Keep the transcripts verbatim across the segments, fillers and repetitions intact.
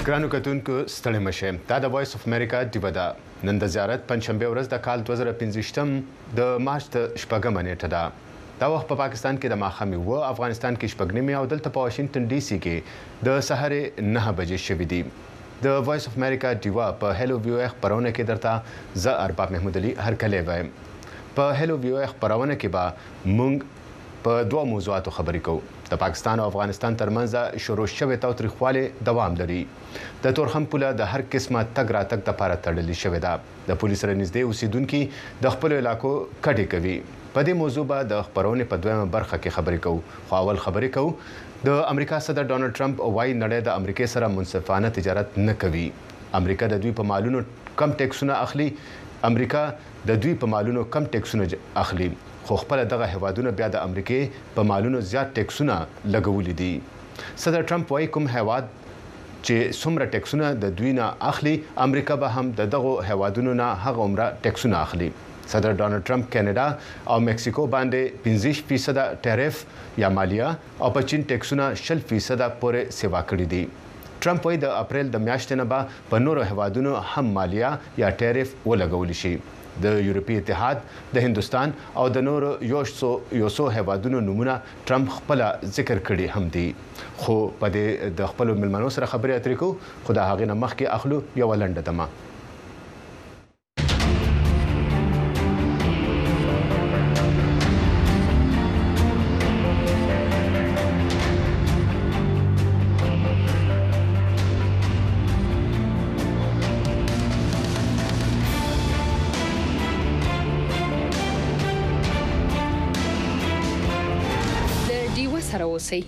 ګرانو کتونکو ستړي مشه دا د وایس اف امریکا دیوه ده نن د زیارت پنځشنبه ورځ د کال دوه زره پنځه د مارچ د شپږمه نیټه ده دا وخت په پاکستان کې د ماښامي و افغانستان کې شپږنیمې او دلته په واشنگټن ډي سي کې د سحرې نه بجې شوې دي د وایس اف امریکا دیوه په هلو ویو خبرونه کې درته ز ارباب محمود علي هرکلی وایم په هلو ویو خبرونه کې به مونږ په دوه موضوعاتو خبرې کوو د پاکستان او افغانستان ترمنځ شروع شوې تاوتریخوالی دوام لري د تورخم پوله د هر قسمه تګ راتګ لپاره تړلې شوې ده د پولیس سره نږدې اوسیدونکي د خپلو علاقو کډې کوي په دې موضوع به د خبرونې په دویمه برخه کې خبرې کوو خو اول خبرې کوو د امریکا صدر ډونالد ټرمپ وايي نړۍ د امریکا سره منصفانه تجارت نه کوي امریکا د دوی په مالونو کم ټیکسونه اخلي امریکا د دوی په مالونو کم ټیکسونه اخلي خو خپل دغه هیوادونه بیا د امریکای په مالونو زیات ټیکسونه لګولې دي صدر ټرمپ وايي کوم هیواد چې څومره ټیکسونه د دوی نه اخلي امریکا به هم د دغه هیوادونو نه هغه عمره ټیکسونه اخلي صدر ډونالد ټرمپ کینیډا او مکسیکو باندې پنځه فیصد ټیرف یا مالیه او په چین ټیکسونه شل فیصد پورې سیوا کړی دي ټرمپ وايي د اپریل د میاشتې نه به په نورو هیوادونو هم مالیه یا ټیرف ولګول شي د یورپی اتحاد د هندستان او د نورو یو څو هیوادونو نمونه ټرمپ خپل ذکر کړي هم دي خو په دې د خپل ملمنو سره خبرې اترې کوو خو د هغې نه مخکې اخلو یو لنډه دمه سره اوسئ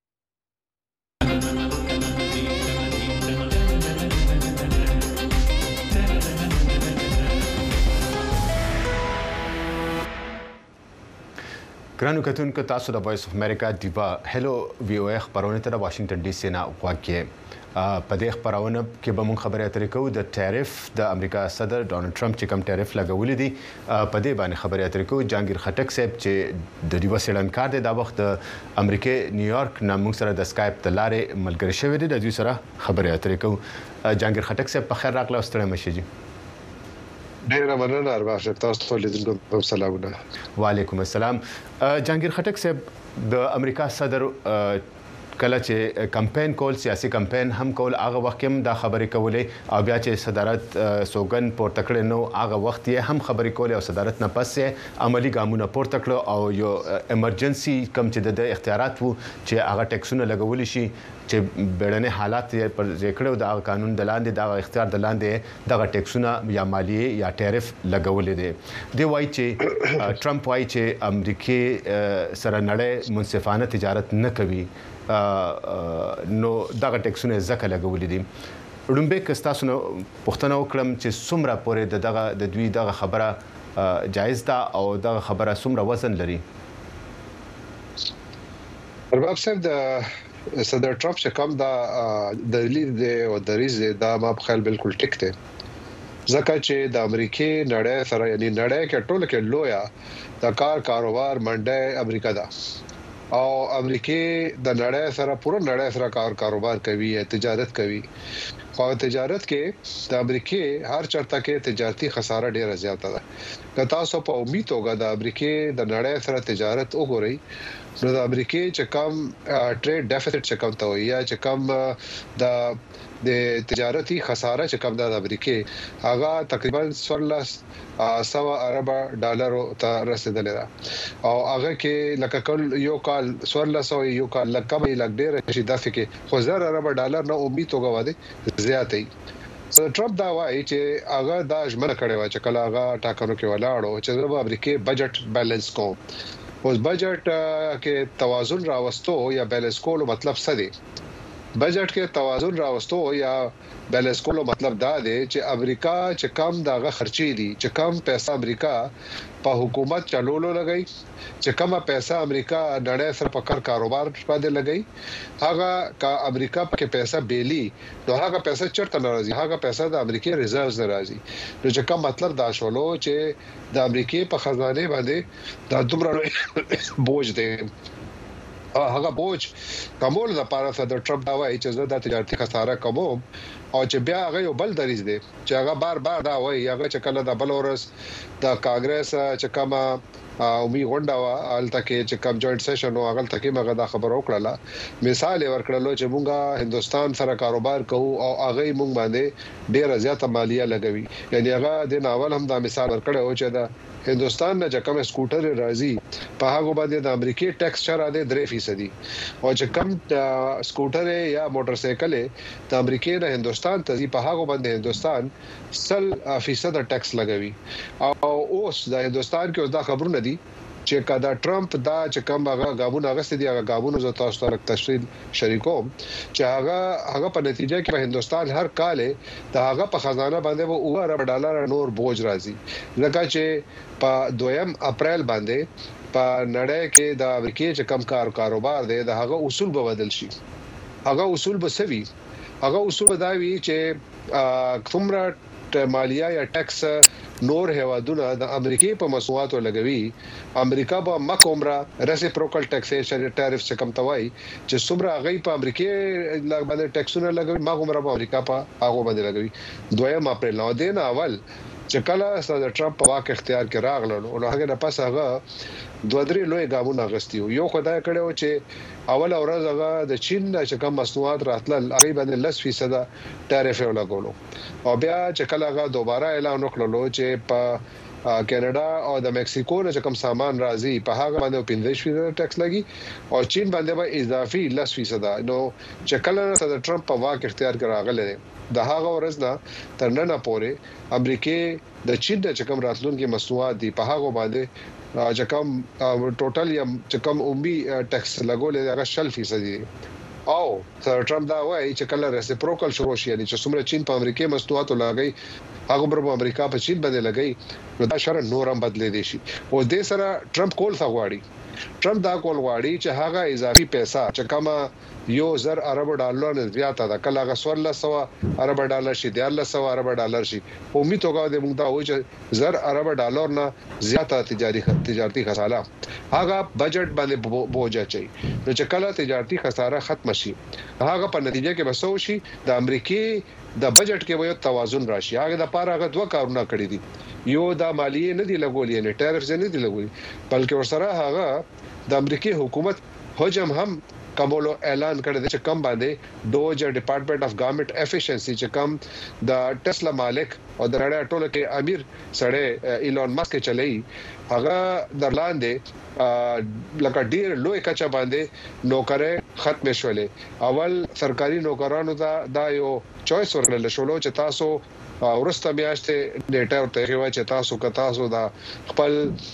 ګرانو کتونکو تاسو د وایس اف امریکا دیوه هلو وی او خبرونه ته د واشنگټن ډي سي نه غواړي په دې خبرونه کې به موږ خبرې اترې کوو د ټیرف د امریکا صدر ډونالد ټرمپ چې کوم ټیرف لګولې دي په دې باندې خبرې اترې کوو جهانگیر خټک صاحب چې د دیوه سیړنکار دی دا وخت د امریکا نیویارک نه موږ سره د سکایپ د لارې ملګری شوی دی د دوی سره خبرې اترې کوو جهانگیر خټک صاحب په خیر راغلی ستړي مشه جی ډیره مننه ارباب صاحب تاسو ته لیدونکو سلامونه وعلیکم السلام جهانگیر خټک صاحب د امریکا صدر کله چې کمپاین کول سیاسي کمپاین هم کول هغه وخت هم دا خبرې کولې او بیا چې صدارت سوګن پورته کړ نو هغه وخت یې هم خبرې کولې او صدارت نه پس عملی ګامونه پورته کړ او یو ایمرجنسي کم چې د اختیارات وو چې هغه ټیکسونه لګول شي چې بیړني حالات پر ذکر د قانون د لاندې د اختیار د لاندې دغه ټیکسونه یا مالیه یا ټیرف لګولې دي دی وایي چې ټرمپ وایي چې امریکای سره نړۍ منصفانه تجارت نه کوي نو دغه ټیکسونه ځکه لګولې دي لومبه کستاسو پښتنه وکړم چې څومره پورې دغه د دوی دغه خبره جایز ده او دغه خبره څومره وزن لري ارباب صاحب د صدر ټرمپ چې کوم دا دلیل دی او دریز دا ما په خیال بالکل ټیک دی ځکه چې د امریکای نړۍ سره یعنی نړۍ کې ټول کې لویا د کار کاروبار منډه امریکا ده او امریکای د نړۍ سره پوره نړۍ سره کار کاروبار کوي تجارت کوي خو تجارت کې د امریکای هر چرته کې تجارتي خساره ډیره زیاته ده که تاسو په امید وګا د امریکای د نړۍ سره تجارت وګورئ نو د امریکای چې کم ټریډ ډیفیسټ چې کم ته وي یا چې کم د د تجارتي خساره چې کم د امریکای هغه تقریبا څوارلس سوا ارب ډالرو ته رسیدلی ده او هغه کې لکه کل یو کال څوارلس او یو کال لکه به لګ ډیر شي داسې کې خو زر ارب ډالر نه امید وګا وده زیاتې سو ټرمپ دا وایي چې هغه دا ژمنه کړې و چې کله هغه ټاکنو کې ولاړو چې د امریکای بجټ بیلانس کو اوس بجټ کې توازن راوستو یا بیلانس کولو مطلب څه دی بجټ کې توازن راوستو یا بیلانس کولو مطلب دا دی چې امریکا چې کم دغه خرچي دي چې کم پیسې امریکا په حکومت چلولو لګي چې کومه پیسې امریکا نړۍ سره په کار کاروبار باندې لګي هغه کا امریکا په پیسې بیلی نو هغه پیسې چرته ناراضي هغه پیسې د امریکای ریزرவ்ز ناراضي نو چې کوم مطلب دا شولو چې د امریکای په خزانه باندې دا دومره بوج دی هغه بوج کومول د پاره صدر ټرمپ دا وایي چې زه د تجارتي خساره کوم او چې بیا هغه یو بل دریز دی چې هغه بار بار دا وایي هغه چې کله د بل ورس د کانګرس چې کما او می غونډه وا الته کې چې کم جوائنٹ سیشن او هغه تکي مګه دا خبر وکړه مثال ورکړلو چې مونږه هندستان سره کاروبار کوو او هغه مونږ باندې ډیره زیاته مالیه لګوي یعنی هغه د ناول هم دا مثال ورکړو چې دا هندستان نه چې کوم سکوټر راځي په هغه باندې د امریکای ټیکس شر اده درې فیصد او چې کم سکوټر یا موټر سایکل د امریکای نه هندستان ته په هغه باندې هندستان سل فیصد ټیکس لګوي او اوس د هندستان کې اوس دا خبرونه دي چې کدا ټرمپ دا چې کوم هغه غابونه غسته دي هغه غابونه زو تاسو ته تفصیل شریکوم چې هغه هغه په نتیجه کې په هندستان هر کال د هغه په خزانه باندې و ارب ډالر نور بوج راځي لکه چې په دویم اپریل باندې په نړۍ کې د امریکای چې کم کار کاروبار دی د هغه اصول به بدل شي هغه اصول به سوي هغه اصول دا وی چې کومره مالیه یا ټیکس نور هوادونه د امریکای په مسواتو لګوي امریکا به مکومره ریسیپروکل ټیکسیشن ټیرف څخه کم توای چې څومره غي په امریکای باندې ټیکسونه لګوي مګومره په امریکا په هغه باندې لګوي دویم اپریل نو دین اول چې کله صدر ټرمپ په واک اختیار کې راغلو نو هغه نه پس هغه دوه درې لوی ګامونه غستیو یو خدای کړو چې اول اورز هغه د چین چې کوم مصنوعات راتل هغه باندې لس فیصد ټیرف ولګولو او بیا چې کله هغه دوباره اعلان وکړلو چې په کینیډا او د مکسیکو نه کوم سامان راځي په هغه باندې پنځه فیصد ټیکس لګي او چین باندې به اضافي لس فیصد نو چې کله صدر ټرمپ په واک اختیار کې راغله د هغه ورځ تر نن پورې امریکای د چین د چکم راتلونکو مصنوعات دی په هغه باندې چې کوم ټوټل یا چې کوم عمومي ټیکس لګولې هغه شل فیصد دی او سر ټرمپ دا وایي چې کله ریسیپروکل شروع شي یعنی چې څومره چین په امریکای مصنوعات لګي هغه پر امریکا په چین باندې لګي نو دا شر نورم بدلې دي شي او د سره ټرمپ کول ثغواړي ټرمپ دا کول غواړي چې هغه اضافي پیسې چې کما یو زر ارب ډالر نه زیاته ده کله هغه سوال سو ارب ډالر شي د الله سو ارب ډالر شي امید توګه د موږ دا و چې زر ارب ډالر نه زیاته تجاري تجارتي خساره هغه بجټ باندې بوجا چي نو چې کله تجارتي خساره ختم شي هغه په نتیجه کې بسو شي د امریکای د بجټ کې وایو توازن راشي هغه د پاره هغه دوه کارونه کړی دي یو د مالیه نه دی لګولې نه ټیرف نه دی لګولې بلکې ورسره هغه د امریکای حکومت حجم هم کومولو اعلان کړی چې کم باندې دوج ډپارټمنټ اف ګورنمنت افیشنسي چې کم د ټسلا مالک او د نړۍ ټولو کې امیر سړی ایلون ماسک چلای هغه درلاندې لکه ډیر لوی کچا باندې نوکرې ختم شولې اول سرکاري نوکرانو ته دا یو چويس ورکړل شو چې تاسو ورسته میاشته ډیټا ته هوا چې تاسو که تاسو دا خپل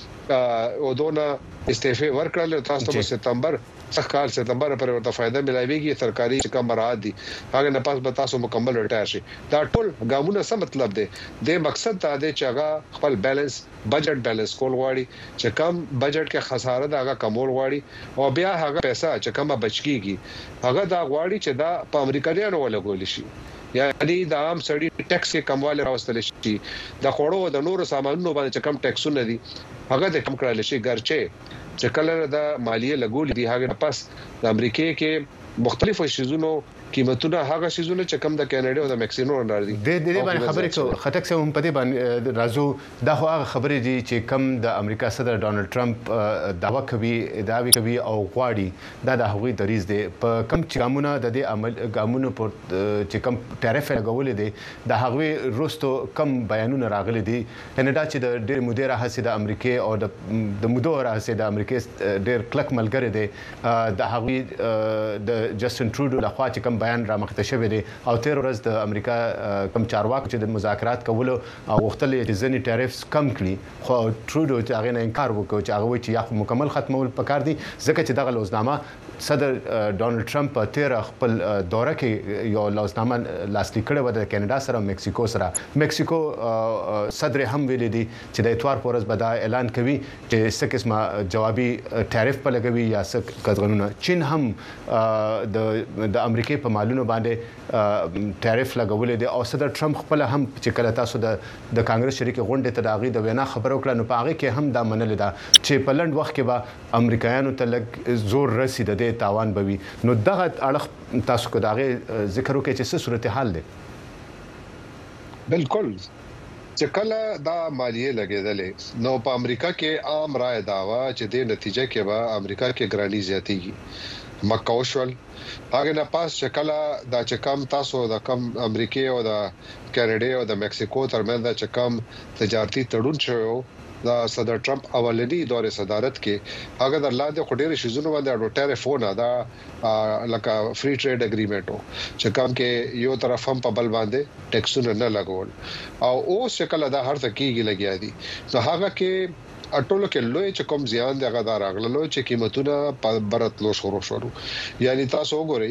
ودونه استعفاء ورکړل تاسو په سپتمبر څخه کال سپتمبر پر ورته فائدہ ملایويږي سرکاري چې کوم مراد دي هغه نه پاس به تاسو مکمل ریټایر شي دا ټول ګامونه څه مطلب دی د مقصد دا دی چې هغه خپل بیلانس بجټ بیلانس کول غواړي چې کم بجټ کې خساره دا هغه کمول غواړي او بیا هغه پیسې چې کومه بچکیږي هغه دا غواړي چې دا په امریکایانو ولګول شي یعنی د عام سړي ټیکس کې کمواله راوستل شي د خوړو د نورو سامانونو باندې کم ټیکسونه دي هغه د کم کړل شي ګرچه چې کله د مالیه لګول دي هغه پس د امریکای کې مختلفو شیزونو قیمتونه هغه شیزونه چې کم د کینیډا او د مکسیکو راځي د دې باندې خبرې کو خټک سم په دې باندې راځو دا خو هغه خبرې دي چې کم د امریکا صدر ډونالد ټرمپ داوا کوي داوی کوي او غواړي دا د هغوی دریز دی په کم چې ګامونه د دې عمل ګامونه پر چې کم ټیرف لګولې دي د هغوی روستو کم بیانونه راغلي دي کینیډا چې د ډېر مدیر هڅه د امریکا او د مدو هڅه د امریکا ډېر کلک ملګری دی د هغوی د جسټن ټروډو لخوا چې کم بیان را مخته شوی دی او تیر ورځ د امریکا کم چارواکو چې د مذاکرات کولو او غوښتل چې ځنی ټیرفز کم کړي خو ټروډو چې هغه نه انکار وکړ چې هغه چې یا مکمل ختمول پکار دي ځکه چې دغه لوزنامه صدر ډونالد ټرمپ تیر خپل دوره کې یو لوزنامه لاسلیک کړې و د کینیډا سره مکسیکو سره مکسیکو صدر هم ویلي دي چې د اتوار پورز به دا اعلان کوي چې څه قسمه جوابي ټیرف په لګوي یا څه قانون چین هم د د امریکای په مالونو باندې ټیرف لګولې دي او صدر ټرمپ خپل هم چې کله تاسو د د کانګرس شریک غونډه ته داغي د وینا خبرو کړه نو پاغه کې هم دا منل دا چې په لند وخت کې به امریکایانو ته لګ زور رسید د تاوان بوي نو دغه اړه تاسو کو داغه ذکر وکړي چې څه صورتحال ده بالکل چې کله دا مالیه لګیدلې نو په امریکا کې عام رائے داوا چې د نتیجه کې به امریکا کې ګرانی زیاتېږي مکوشل هغه نه پاس چې کله دا چې کم تاسو د کم امریکای او د کینیډا او د مکسیکو ترمنځ د چې کم تجارتي تړون شوی دا صدر ټرمپ اولنی دور صدارت کې هغه د لاندې خډيري شیزونو باندې اډو ټیلیفون دا لکه فری ټریډ اګریمنټو چې کوم کې یو طرف هم په بل باندې ټیکسونه نه لګول او اوس شکل دا هر څه کیږي لګیا دي نو هغه کې اټولو کې لوی چې کوم زیان دغه دار اغللو چې قیمتونه په برتلو شروع شروع یعنی تاسو وګورئ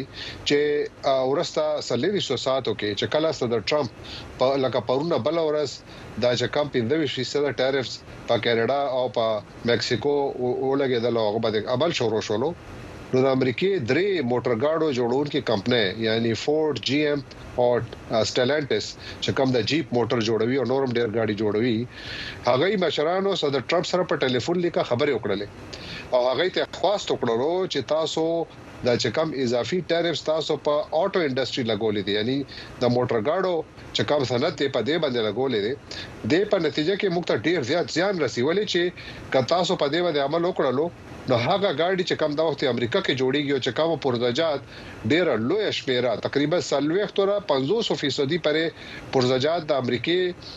چې ورستا سلیری سو ساتو کې چې کله صدر ټرمپ په لکه پرونه بل ورس دا چې کم پنځه فیصد ټیرفز په کینیډا او په مکسیکو ولګیدل هغه باندې ابل شروع شولو نو د امریکای درې موټر ګاډو جوړونکي کمپنۍ یعنی فورد جی ایم او سټلانټس چې کوم د جیپ موټر جوړوي او نورم ډیر ګاډي جوړوي هغه مشرانو صدر ټرمپ سره په ټلیفون لیکه خبرې وکړلې او هغه ته خواست وکړو چې تاسو دا چې کوم اضافي ټیرفز تاسو په اټو انډستری لګولې دي یعنی د موټر ګاډو چې کوم صنعت په دې باندې لګولې دي د په نتیجه کې موږ ته ډیر زیات زیان رسیدلې چې ک تاسو په دې باندې عمل وکړلو نو هغه ګاډي چې کوم د وخت امریکا کې جوړیږي او چې کوم پرزجات ډیر لوی شمیره تقریبا سلويخت را پنځوس فیصد پرې پرزجات د امریکای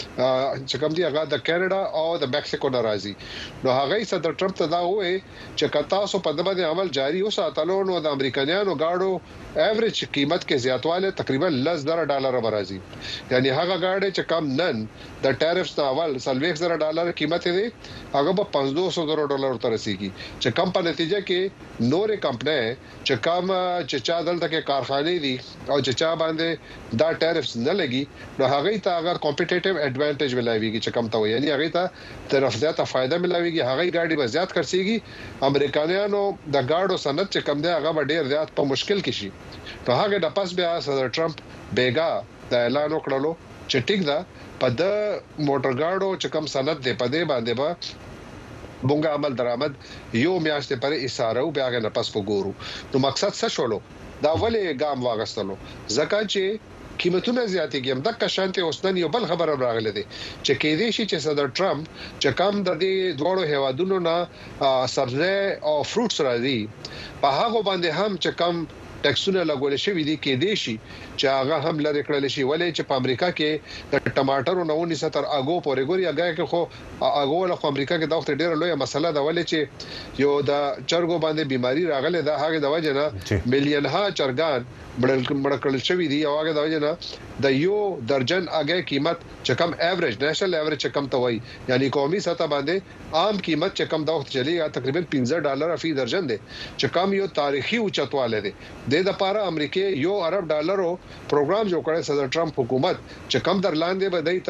چې کوم دی هغه د کینیډا او د مکسیکو ناراضي نو هغه صدر ټرمپ ته دا وایي چې تاسو په دغه باندې عمل جاری وساتلو نو د امریکایانو ګاډو ایوریج قیمت کې زیاتواله تقریبا لس زره ډالر برازي یعنی هغه ګاډي چې کم نن د ټیرفز د اول سلويخت زره ډالر قیمت دی هغه په پنځوس زره ډالر تر رسیدي چې کم په نتیجه کې نورې کمپنۍ چې کم چې چا دلته کې کارخانه دي او چې چا باندې دا ټیرفز نه لګي نو هغه ته اگر کمپټیټیو اډوانټیج ملایويږي چې کم ته یعنی هغه ته طرف زیاته فائدہ ملایويږي هغه ګاډي به زیات خرڅيږي امریکایانو د ګاډو صنعت چې کم دی هغه ډیر زیات په مشکل کې شي نو هغه د پاس بیا صدر ټرمپ بیګا د اعلان وکړلو چې ټیک دا په د موټر ګاډو چې کم صنعت دی په دې باندې به بونګه عمل درآمد یو میاشتې پرې اساره او بیا غن پس وګورو نو مقصد څه شولو دا ولې ګام واغستلو ځکه چې قیمتونه زیاتېږي هم د کشانته اوسنن یو بل خبره راغله دي چې کې دې شي چې صدر ټرمپ چې کم د دې دوړو هوادونو نه سبزی او فروټس راځي په هغه باندې هم چې کم ټیکسونه لګول شوی دي کې دي شي چې هغه هم لری کړل شي ولې چې په امریکا کې د ټماټرو نه ونی ستر اگو پورې ګوري هغه کې خو اگو له امریکا کې د وخت ډیره لویه مسله ده ولې چې یو د چرګو باندې بیماری راغله ده هغه د وجه نه مليون ها چرګان مړ کړل شوی دي او هغه د وجه نه د یو درجن هغه قیمت چې کم ایوریج نېشنل ایوریج چې کم ته وای یعنی قومي سطح باندې عام قیمت چې کم د وخت چلی تقریبا پنځه ډالر فی درجن دي چې کم یو تاریخي اوچتواله دي د لپاره امریکای یو ارب ډالرو پروګرام جوړ کړی صدر ټرمپ حکومت چې کم در لاندې به د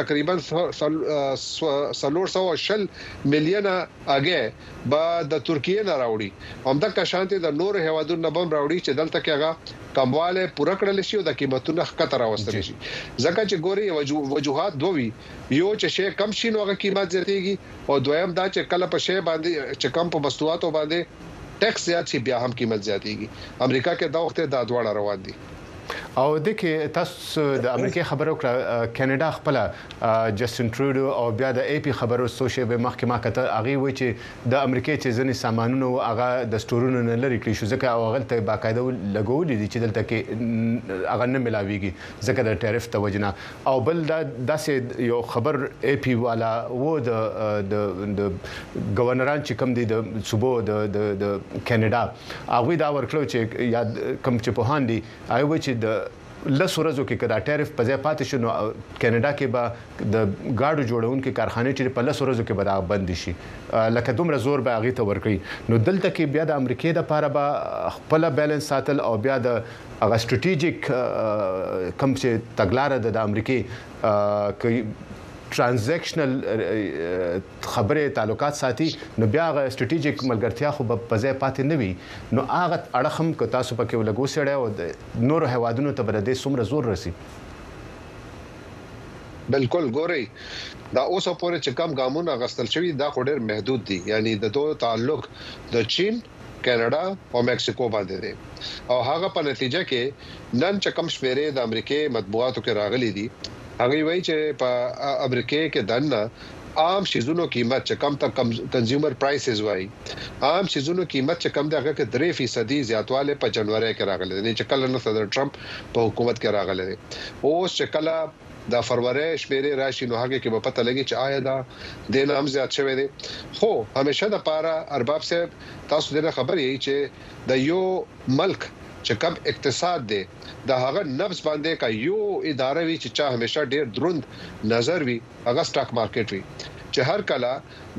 تقریبا سلور سو شل میلیونه اگې به د ترکیه نه راوړي هم د کشانته د نور هوادونو نه بم راوړي چې دلته کې هغه کمواله پوره کړل شي او د قیمتونو خطر راوستل شي ځکه چې ګوري وجوهات دوی یو چې شی کم شي نو هغه قیمت زیاتېږي او دویم دا چې کله په شی باندې چې کم په مستواتو باندې ټیکس زیات شي بیا هم قیمت زیاتېږي امریکا کې دا وخت د دواړه روان دي او د کې تاسو د امریکای خبرو کړه کینیډا خپل جسټن ټروډو او بیا د ای پی خبرو سوشل به محکمه کته اغي و چې د امریکای چې ځنې سامانونو هغه د سٹورونو نه لري کړی شو ځکه او هغه ته باقاعده لګولې دي چې دلته کې هغه نه ملاويږي ځکه د ټیرف توجنه او بل دا داسې یو خبر ای پی والا و د د گورنران چې کوم دي د صوبو د د کینیډا هغه دا ورکړو چې یاد کم چې په هاندي آی چې د لس ورځو کې کدا ټیرف په ځای پاتې شو نو کینیډا کې به د گاډو جوړونکو کارخانه چې په لس ورځو کې به دا بند شي لکه دومره زور به هغه ته ورکړي نو دلته کې بیا د امریکای د لپاره به خپل بیلانس ساتل او بیا د هغه سټریټیجیک کم چې تګلارې د امریکای ترانزیکشنل خبره تعلقات ساتي نو بیا غ استراتیژیک ملګرتیا خو په ځای پاتې نه وي نو هغه اړخم ک تاسو پکې ولګو سړی او نور هوادونو ته بر دې څومره زور رسی بالکل ګوري دا اوسه پورې چې کم ګامونه غستل شوی دا خو ډېر محدود دي یعنی د دوه تعلق د چین کینیډا او مکسیکو باندې دي او هغه په نتیجه کې نن چې کم شمیرې د امریکای مطبوعاتو کې راغلي دي هغه وایي چې په امریکای کې دنه عام شیزونو قیمت چې کم ته کنزیومر پرایسز وایي عام شیزونو قیمت چې کم دغه کې درې فیصد زیاتواله په جنوري کې راغلي دي چې کله نو صدر ټرمپ په حکومت کې راغلي دي اوس چې کله د فروری شمیرې راشي نو هغه کې به پته لګي چې آیا دا د نام زیات شوی دی خو همیشه د پاره ارباب صاحب تاسو دغه خبرې چې د یو ملک چې کم اقتصاد دی د هغه نفس باندې کا یو اداره وی چې چا همیشه ډیر دروند نظر وی هغه سٹاک مارکیټ وی چې هر کله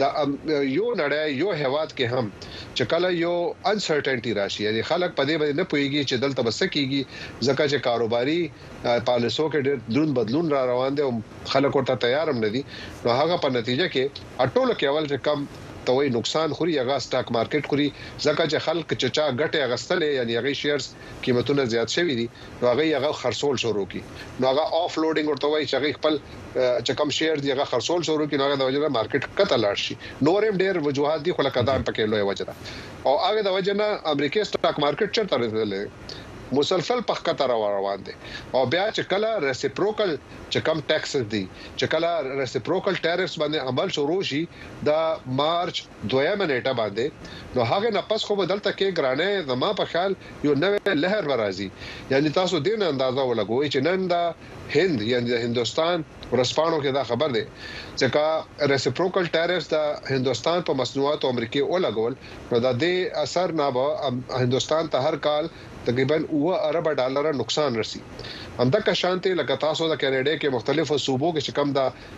د یو نړۍ یو هواد کې هم چې کله یو انسرټینټی راشي یعنی خلک په دې باندې نه پويږي چې دلته بس کېږي ځکه چې کاروباري پالیسو کې ډېر درون بدلون را روان دي او خلک ورته تیار هم نه دي نو هغه په نتیجه کې اټول کې اول چې کم توي نقصان خوري هغه سٹاک مارکیټ خوري ځکه چې خلک چې چا ګټه غستلې یعنی هغه شیرز قیمتونه زیات شوي دي نو هغه هغه خرڅول شروع کی نو هغه آف لوډینګ ورته وایي چې هغه خپل چې کم شیر دی هغه خرڅول شروع کی نو هغه د وجه مارکیټ کته لاړ شي نورم ډیر وجوهات دي خو لکه دا پکې لوی وجه او هغه د وجه نه امریکای سٹاک مارکیټ چرته رسیدلی مسلسل په خطر روان دي او بیا چې کله ریسیپروکل چې کم ټیکس دي چې کله ریسیپروکل ټیرفز باندې عمل شروع شي د مارچ دویمه نیټه باندې نو هغه نه پس خو بدلته کې ګرانه زما په خیال یو نوې لهر ورازي یعنی تاسو دین اندازه ولګوي چې نن دا هند یعنی د هندستان ورسپانو کې دا خبر دی چې ریسیپروکل ټیرفز د هندستان په مصنوعات امریکای او لګول نو د دې اثر نه به هندستان ته هر کال تقریبا اوه ارب ډالر نقصان رسی همدا که شانتي لکه تاسو د کینیډا کې مختلفو صوبو کې چې کم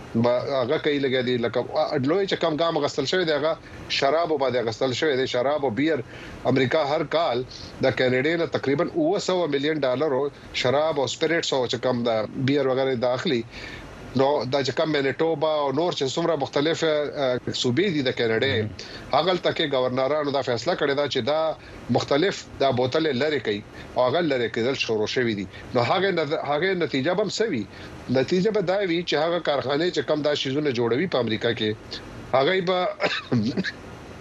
دا هغه کوي لګي دي لکه اډلوي چې کم ګام غسل شوی دی هغه شراب باندې غسل شوی دی شراب او بیر امریکا هر کال د کینیډا نه تقریبا اوه سوه میلیون ډالر شراب او سپیریټس او چې کم دا بیر وغیرہ داخلي نو دا چې کوم منیټوبا او نور چې څومره مختلف صوبې دي د کینیډا هغه تلته گورنرانو دا فیصله کړی دا چې دا مختلف دا بوتل لری کوي او هغه لری کېدل شروع شوی دي نو هغه هغه نتیجه به سوي نتیجه به دا وی چې هغه کارخانه چې کم دا شیزونه جوړوي په امریکا کې هغه به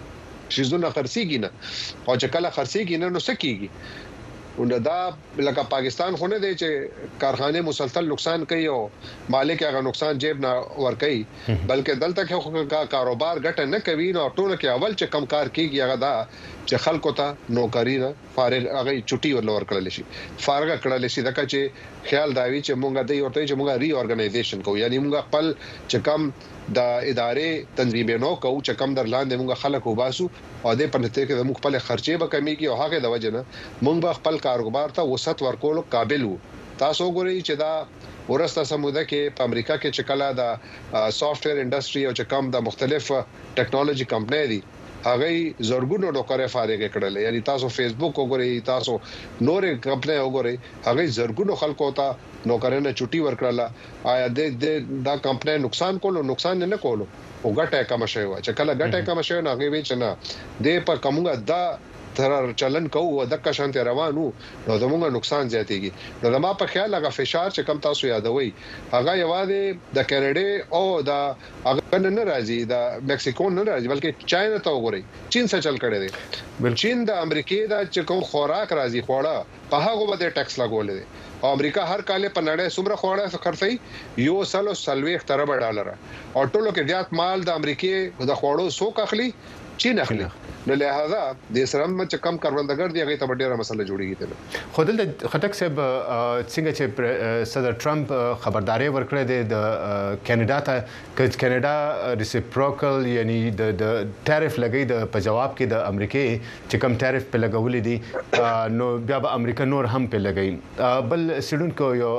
شیزونه خرڅيږي نه او چې کله خرڅيږي نه نو سکیږي وندا لکه پاکستان خو نه دی چې کارخانه مسلسل نقصان کوي او مالک هغه نقصان جیب نه ور کوي بلکې دلته کې کاروبار ګټه نه کوي نو ټول کې اول چې کم کار کیږي هغه دا چې خلکو ته نوکری نه فارغ هغه چټي ورلور کړل شي فارغ کړل شي دغه چې خیال داوي چې مونږ د یو ته چې مونږ ری اورګنایزیشن کوو یعنی مونږ خپل چې کم د ادارې تنظیم نو کوو چې کم در لاندې مونږ خلک وباسو او د پنځه کې مونږ خپل خرچې به کمیږي او هغه د وجه نه مونږ خپل کاروبار ته وسط ورکول قابل وو تاسو ګورئ چې دا ورسته سموده کې په امریکا کې چې کله د سافټویر انډستری او چې کم د مختلف ټیکنالوژي کمپنۍ دي هغه زورګونو نوکرې فارغ کړل یعنی تاسو فیسبوک وګورئ تاسو نورې کمپنۍ وګورئ هغه زورګونو خلکو ته نوکرانه چټي ورکړه آیا د دا کمپنۍ نقصان کولو نقصان نه کولو او ګټه کم شوی و چې کله ګټه کم شوی نه هغه وی چې نه د په کومه دا تر چلن کوو د کا شانت روانو نو زموږ نقصان زیاتېږي نو زما په خیال هغه فشار چې کم تاسو یادوي هغه یوازې د کینیډا او د هغه نه راځي د مکسیکو نه راځي بلکې چاینا ته وګورئ چین څخه چل کړي دي بل چین د امریکای د چې کوم خوراک راځي خوړه په هغه باندې ټیکس لګول دي او امریکا هر کال په نړۍ څومره خوړه خرڅي یو سلو سلويخ ترب ډالر او ټولو کې زیات مال د امریکای د خوړو سوق اخلي چین اخلي نو لہذا د اسرائیل مچ کم کاروندګر دی هغه ته ډیره مسله جوړیږي ته خو دلته خټک صاحب څنګه چې صدر ټرمپ خبرداري ورکړه د کینیډا ته چې کینیډا ریسیپروکل یعنی د د ټیرف لګي د په جواب کې د امریکای چې کم ټیرف په لګولې دي نو بیا به امریکا نور هم په لګي بل سړونکو یو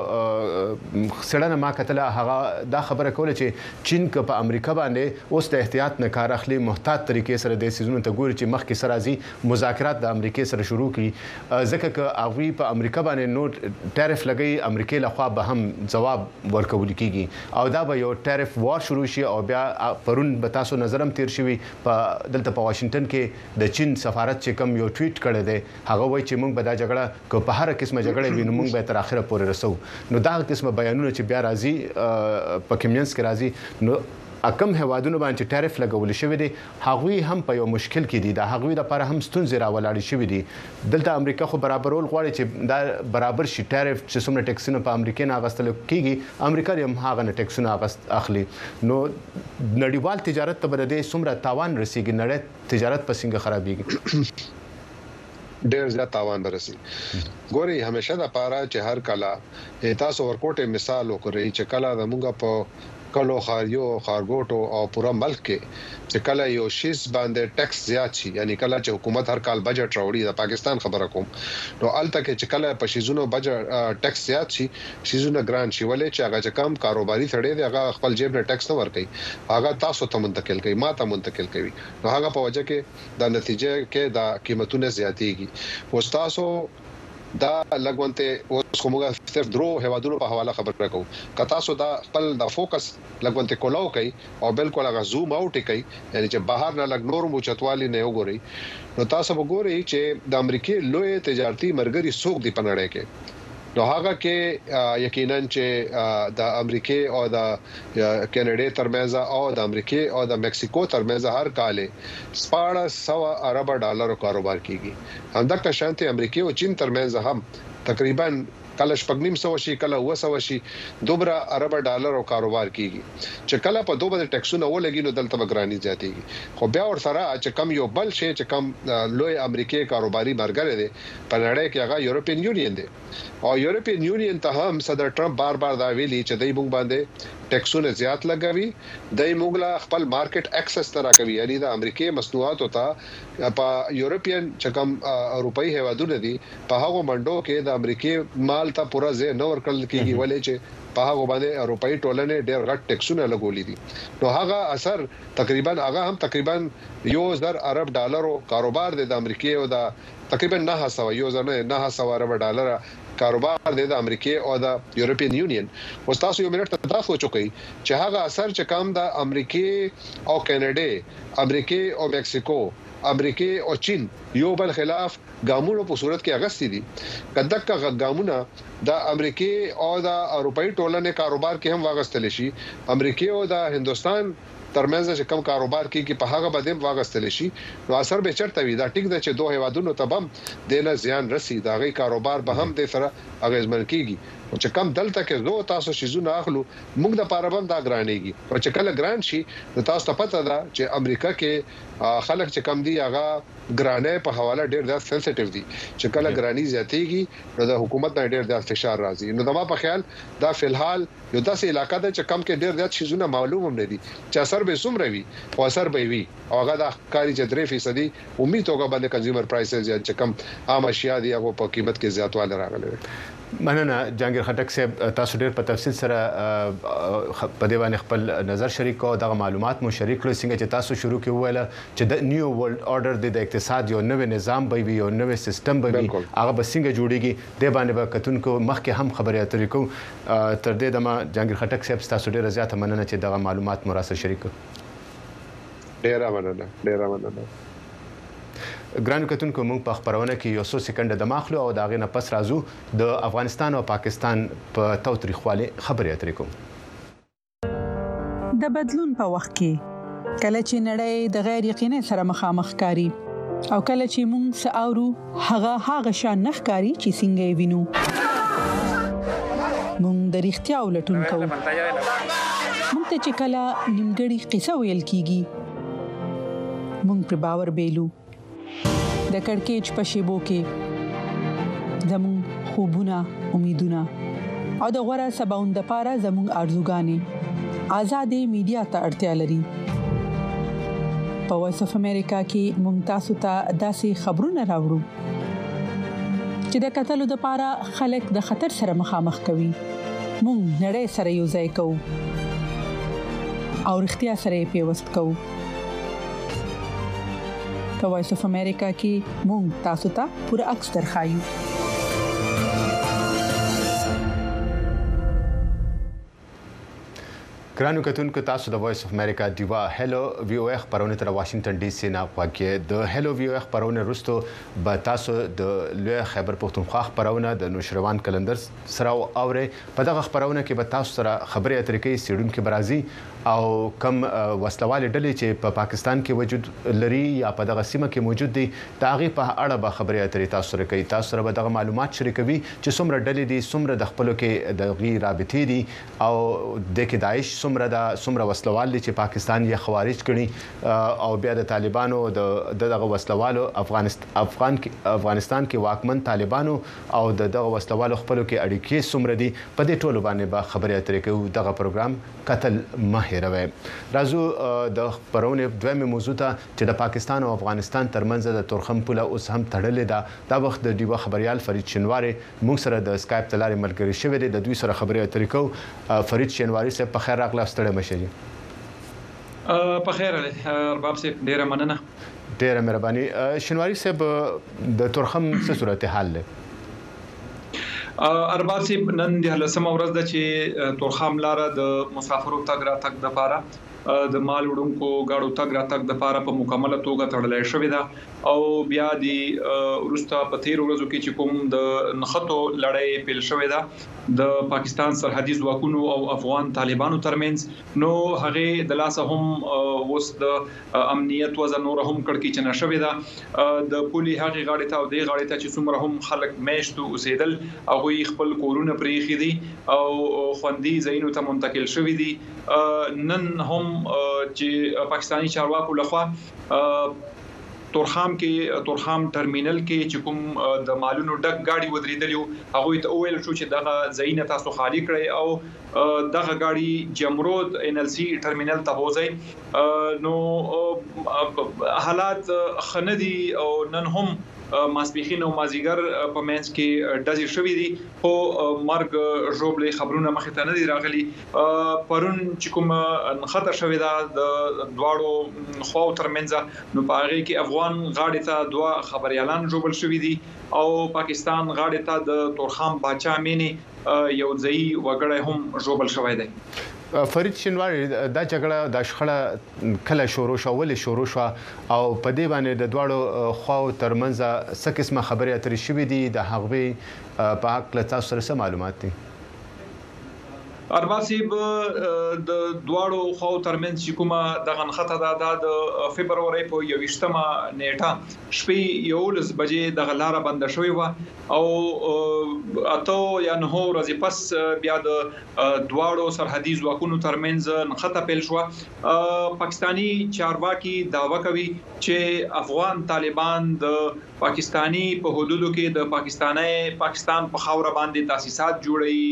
سړنه ما کتل هغه دا خبره کوله چې چین په امریکا باندې اوس د احتیاط نه کار اخلي محتاط طریقې سره د سيزونو ته ګوري چې مخکې سره راځي مذاکرات د امریکای سره شروع کړي ځکه چې هغه په امریکا باندې نو ټیرف لګي امریکای له خوا به هم جواب ورکول کیږي او دا به یو ټیرف وار شروع شي او بیا پرون به تاسو نظرم تیر شوی په دلته په واشنگټن کې د چین سفارت چې کوم یو ټویټ کړی دی هغه وایي چې موږ به دا جګړه کو په هر قسمه جګړه وینو موږ به تر اخره پورې رسو نو دا قسمه بیانونه چې بیا راځي په کمیونز کې راځي نو اکم هوادونو باندې ټیرف لګول شوی دی هغوی هم په یو مشکل کې دي دا هغوی د لپاره هم ستونزې راولاړې شوی دي دلته امریکا خو برابرول غواړي چې دا برابر شي ټیرف چې څومره ټیکسونه په امریکا نه اغستل کیږي امریکا هم هغه نه ټیکسونه اخلي نو نړیوال تجارت ته بده څومره تاوان رسیږي نړۍ تجارت په څنګه خرابېږي ډېر زیات تاوان برسي ګوري همیشه د پاره چې هر کله تاسو ورکوټه مثال وکړئ چې کله د مونږ په کلو خاریو خارګوټو او پورا ملک کې چې کله یو شیز باندې ټیکس زیات شي یعنی کله چې حکومت هر کال بجټ راوړي د پاکستان خبره کوم نو الته کې چې کله په شیزونو بجټ ټیکس زیات شي شیزونه ګران شي ولې چې هغه چې کم کاروباري ثړې دی هغه خپل جیب نه ټیکس نه ورکړي هغه تاسو ته منتقل کوي ما ته منتقل کوي نو هغه په وجه کې د نتیجې کې د قیمتونو زیاتېږي او تاسو دا لګونته اوس کومه صرف درو هوادونو په حواله خبره کوم کتا سو دا خپل د فوکس لګونته کولاو کوي او بالکل هغه زوم اوټ کوي یعنی چې بهر نه لګ نور مو چتوالي نه وګوري نو تاسو وګورئ چې د امریکای لوی تجارتي مرګري سوق دی پنړې کې نو هغه کې یقینا چې د امریکای او د کینیډا ترمنځ او د امریکای او د مکسیکو ترمنځ هر کال سپاړه سو ارب ډالر کاروبار کیږي همدغه شانتي امریکای او چین ترمنځ هم تقریبا کله شپږنیم سو شي کله وسو شي دوبره ارب ډالر او کاروبار کیږي چې کله په دوبره ټیکسونه ولګي نو دلته بګرانی زیاتېږي خو بیا ور سره چې کم یو بل شي چې کم لوی امریکای کاروباري مرګره دي په نړۍ کې هغه یورپین یونین دی او یورپین یونین ته هم صدر ټرمپ بار بار دا ویلي چې دای موږ باندې ټیکسونه زیات لګوي دای موږ لا خپل مارکیټ اکسس ترا کوي یعنی د امریکای مصنوعات ته په یورپین چې کم اروپאי هوادونه دي په هغه منډو کې د امریکای مال ته پورا ځای نه ورکړل کیږي ولې چې په هغه باندې اروپאי ټولنې ډېر غټ ټیکسونه لګولې دي نو هغه اثر تقریبا هغه هم تقریبا یو زر ارب ډالر کاروبار دی د امریکای او د تقریبا نه سو یو زر نه سو ارب ډالر کاروبار دی د امریکای او د یورپین یونین او تاسو یو منټ ته تاسو چوکئ چې هغه اثر چې کم د امریکای او کینیډا امریکای او مکسیکو امریکای او چین یو بل خلاف ګامونو په صورت کې اغستې دي کدهکه ګامونه د امریکای او د اروپאי ټولنې کاروبار کې هم واغستل شي امریکای او د هندستان ترمنځ چې کم کاروبار کې کې په هغه باندې واغستل شي نو اثر به چرته وي دا ټیک ده چې دوه هوادونو ته بم دینه زیان رسي دا غي کاروبار به هم د سره اغیزمن کیږي او چې کم دلته کې زه تاسو شیزونه اخلو موږ د پاره بم دا ګرانېږي او چې کله ګران شي نو تاسو ته پته ده چې امریکا کې خلک چې کم دي هغه ګرانې په حواله ډېر زیات سنسټیو دي چې کله ګرانی زیاتېږي نو د حکومت نه ډېر زیات فشار راځي نو دا په خیال دا فلحال یو داسې علاقہ ده چې کم کې ډېر زیات شیزونه معلوم هم نه دي چې اثر به سومره وي او اثر به وي او هغه د کاری چې درې فیصد امید توګه باندې کنزیومر پرایسز یا چې کم عام اشیاء دي هغه په قیمت کې زیاتوالی راغلی مننه جهانگیر خټک صاحب تاسو ډېر په تفصیل سره په دې باندې خپل نظر شریک او دغه معلومات مو شریک کړل څنګه چې تاسو شروع کې ویل چې د نیو ورلد اورډر د اقتصاد یو نوې نظام به وي یو نوې سیستم به وي هغه به څنګه جوړیږي د باندې به کتونکو مخکې هم خبرې اترې کوم تر دې دمه جهانگیر خټک صاحب تاسو ډېر زیات مننه چې دغه معلومات مو راسره شریک کړل ډېر مننه ډېر مننه ګران کتونکو موږ په خبرونه کې یو څو سکند د ماخلو او داغه نه پس راځو د افغانستان او پاکستان په توتریخوالي خبرې اترې کوم د بدلون په وخت کې کله چې نړۍ د غیر یقیني سره مخامخ کاری او کله چې موږ ساورو هغه هغه شان نخکاری چې څنګه وینو موږ د اړتیا ولټون کوو موږ ته چې کله نیمګړی قصه ویل کیږي موږ پر باور بیلو د کڑکېچ په شیبو کې زمون خوبونه امیدونه او د غوړه سباوند لپاره زمون ارزوګانې آزادې میډیا ته اړتیا لري په وایس اف امریکا کې ممتاز ته داسې خبرونه راوړو چې د قتل لپاره خلک د خطر سره مخامخ کوي مونږ نړۍ سره یو ځای کوو او اړتیا سره پیوست کوو په وایس اف امریکا کې مونږ تاسو ته پوره عکس درخایو. ګرانو کتونکو تاسو د وایس اف امریکا دیوا هلو وی او اخ خبرونه تر واشنگټن ډي سي نه واقع د هلو وی او اخ خبرونه رستو به تاسو د لوی خیبر پختونخوا خبرونه د نوشروان کلندر سره اوري په دغه خبرونه کې به تاسو سره خبرې اترې کوي سیډونکو برازي او کم وسلوال ډلې چې په پاکستان کې وجود لري یا په دغه سیمه کې موجود دي دا غي په اړه به خبرې اترې تاسو سره کوي. تاسو سره به دغه معلومات شریکوي چې څومره ډلې دي څومره د خپلو کې د غي رابطې دي او د کې داعش څومره د څومره وسلوال دي چې پاکستان یې خوارج کړي او بیا د طالبانو د دغه وسلوالو افغانستان افغان افغانستان کې واکمن طالبانو او دغه وسلوالو خپلو کې اړیکې څومره دي په دې ټولو باندې به خبرې اترې کوي. دغه پروګرام قتل مه هیروي. راځو د خبرونه دویمه موضوع ته چې د پاکستان او افغانستان ترمنځ د تورخم پوله اوس هم تړلې ده. دا وخت د دیوه خبريال فرید شینواری موږ سره د اسکایپ تلاري ملګری شوی دی. د دوی سره خبرې اترې کوو. فرید شینواری صاحب په خیر راغلاست. په خیر ارباب صاحب ډیره مننه. ډیره مهرباني. شینواری صاحب د تورخم څه صورت حال له ارباب صاحب نن د لسمه ورځ د چې تورخم لاره د مسافرو تګ را تګ د پاره د مال وړونکو گاډو تګ را تګ د پاره په مکمله توګه تړلې شوې ده او بیا د ورسته په تیر ورځو کې چې کوم د نخټو لړۍ پیل شوې ده د پاکستان سرحدي ځواکونو او افغان طالبانو ترمنځ نو هغه د لاسه هم وس د امنیت وزن نور هم کړکی چې نشوي ده د پولي هغه غاړې ته او د غاړې ته چې څومره هم خلک میشتو اوسېدل او خپل کورونه پریخي دي او خوندي ځایونو ته منتقل شوي دي. نن هم چې پاکستانی چارواکو لخوا تورخم کې تورخم ټرمینل کې چې کوم د مالونو ډک گاډي ودرېدلیو هغه ته ویل شو چې دغه ځایونه تاسو خالی کړئ او دغه گاډي جمرود ان ال سي ټرمینل ته وځي. نو حالات خندي او نن هم ماسپخین او مازیګر په منځ کې ډزې شوې دي خو مرګ ژوبلې خبرونه مخې ته نه دي راغلي. پرون چې کوم خطر شوې ده د دواړو خو ترمنځ نو په هغه کې افغان غاړې ته دوه خبريالان ژوبل شوې دي او پاکستان غاړې ته د تورخم باچا مینی یو ځای وګړی هم ژوبل شوی دی. فرید شینواری دا جګړه د شخړه کله شروع شو ولې شروع شو او په دې باندې د دواړو خواو ترمنځ څه قسمه خبرې اترې شوې دي د هغوی په حق له تاسو سره څه معلومات دي؟ ارباب صاحب د دواړو خو ترمنځ چې کومه د غنخته ده د فبرवरी په یوشتمه نیټه شپې یولس بجې د غلاره بند شوې و او اته یا نه ورځې پس بیا د دواړو سرحدي ځواکونو ترمنځ نخته پیل شو. پاکستانی چارواکي داوا کوي چې افغان طالبان د پاکستانی په حدودو کې د پاکستاني پاکستان په خاور باندې تاسیسات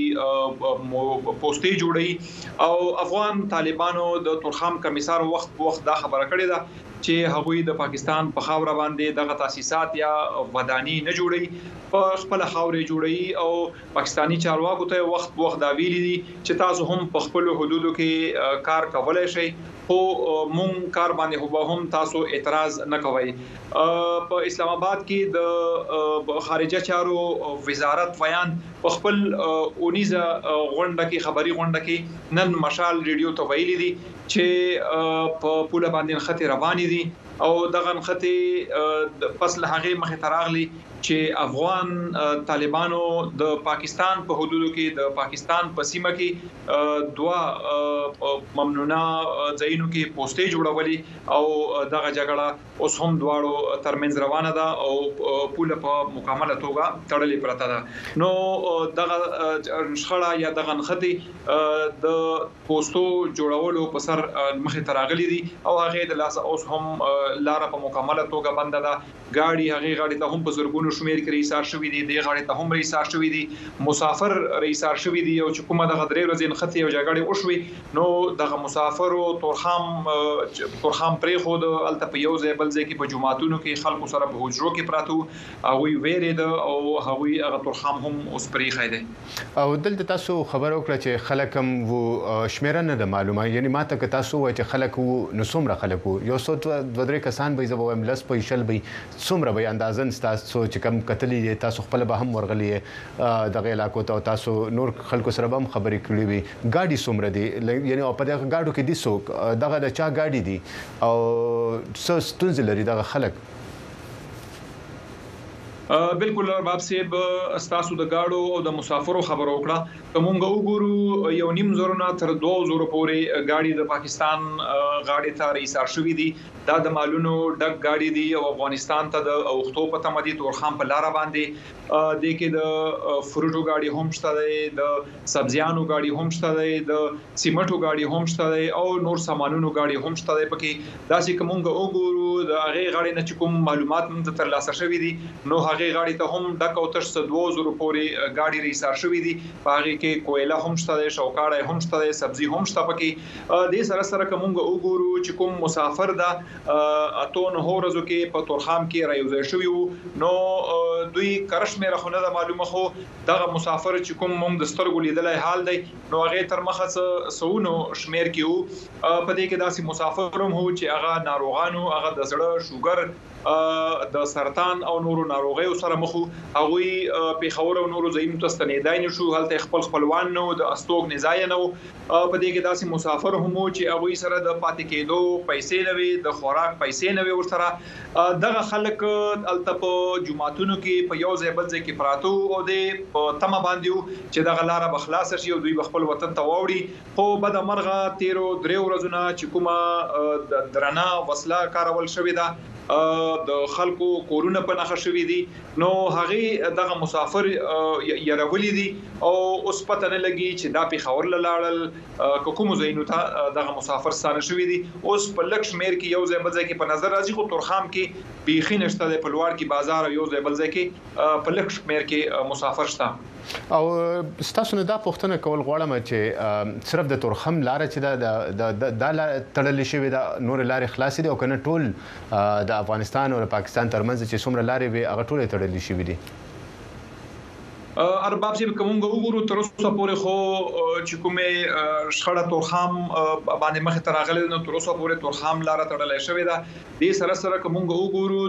جوړي پوسټي جوړي او افغان طالبانو د تورخم کمیسار وخت په وخت دا خبره کړې ده چې هغوی د پاکستان په خاور باندې دغه تاسیسات یا ودانی نه جوړي په خپل خاورې جوړي او پاکستانی چارواکو ته وخت په وخت دا ویلي دي چې تاسو هم په خپل حدودو کې کار کولای شئ خو مونږ کار باندې هو هم تاسو اعتراض نه کوئ. په اسلام آباد کې د خارجه چارو وزارت بیان په خپل اونیزه غونډه کې خبري غونډه کې نن مشال ریډیو ته ویلي دي چې په پوله باندې خطر روان دي او دغه خطر فصل هغه مخه تراغلي چې افغان طالبانو د پاکستان په حدودو کې د پاکستان په سیمه کې دوا ممنوعه ځایونو کې پوسټي جوړولي او دغه جګړه اوس هم دواړو ترمنځ روانه ده او پوله په مکمله توګه تړلې پرته ده. نو دغه شخړه یا دغه نختی د پوسټو جوړولو په سر مخه تراغلي دي او هغه د لاس اوس هم لار په مکمله توګه بند ده. ګاډي هغه غاډي ته هم په زرګونو کورونو شمیر کې ایثار شوې دي د غاړې ته هم ایثار شوې دي مسافر ایثار شوې دي او چې کومه د غدرې ورځې نختی او جګړې وشوي نو د مسافر او تورخام تورخام پرې خو د الته په یو ځای بل ځای کې په جماعتونو کې خلکو سره په حجرو کې پراته او وی ویرید او هغوی هغه تورخام هم اوس پرې خایده او دلته تاسو خبر وکړه چې خلک هم وو شمیره نه د معلومه یعنی ماته که تاسو وای چې خلک وو نو څومره خلک وو یو څو دوه درې کسان به زبو ملس په شل به څومره به اندازن تاسو چې کم قتلې تاسو خپل به هم ورغلی د علاقو ته تاسو نور خلکو سره هم خبرې کړې وي ګاډي څومره دي یعنی په دغه ګاډو کې دي څوک دغه د چا ګاډي دي او څه ستونزې لري دغه خلک بالکل باب صاحب استاسو د گاډو او د مسافرو خبر وکړه کومګه وګورو یو نیم زرونه تر دوه زره پورې گاډي د پاکستان غاډي ته ایثار شوې دي دا د مالونو ډک گاډي دي او افغانستان ته د اوختو په تمدي تورخام په لار باندې د کې د فروټو گاډي هم شته دي د سبزیانو گاډي هم شته دي د سیمټو گاډي هم شته دي او نور سامانونو گاډي هم شته دي پکې داسې کومګه وګورو د هغه غاډي نه کوم معلومات موږ تر لاسه شوې دي نو هغه غاډي ته هم ډک او تر دوه زره پورې گاډي ایثار شوې دي هغه کې کویلا هم شته دي شوکاړه هم شته دي سبزی هم شته پکې د سره سره کومګه وګورو چې کوم مسافر دا اتون هورزو کې په تورخام کې رايوځي شوی نو دوی کرش مې راخونه د معلومه خو دغه مسافر چې کوم موږ د سترګو لیدلای حال دی نو هغه تر مخه سونو شمیر کې وو په دې کې داسې مسافر هم هو چې هغه ناروغانو هغه د زړه شوګر د سرطان او نورو ناروغیو سره مخ هغه په خور او نورو زینو تستنیدای نشو هلته خپل خپلوان نو د استوګ نزای نو په دې کې داسې مسافر هم چې هغه سره د پاتې کېدو پیسې لوي د خوراک پیسې لوي ورسره دغه خلک التپ جمعهتونو کې په یو ځای بل ځای کې پراتو او د تمه باندې چې دغه لار بخلاص شي او دوی خپل وطن ته واوړي خو بد مرغه تیرو درې ورځې چې کومه درنا وسله کارول شوې ده د خلکو کورونه په نخښه شوې دي نو هغه دغه مسافر يرولې دي او اوس پته نه لګي چې دا په خور لاړل کوم زینو ته دغه مسافر ستانه شوې دي اوس په لک شمیر کې یو ځای بل ځای کې په نظر راځي خو تورخام کې بیخي نشته د پلوار کې بازار یو ځای بل ځای کې په لک شمیر کې مسافر شته او ستاسو نه دا پوښتنه کول غواړم چې صرف د تورخم لار چې د د تړلې شوی د نور لارې خلاصې دي او کنه ټول د افغانستان او پاکستان ترمنځ چې څومره لارې وي هغه ټول تړلې شوی دي ارباب چې کومګه وګورو تر اوسه پورې خو چې کومه شخړه تورخام باندې مخ ته راغلي نو تر اوسه پورې تورخام لار تړلې شوې ده د سره سره کومګه وګورو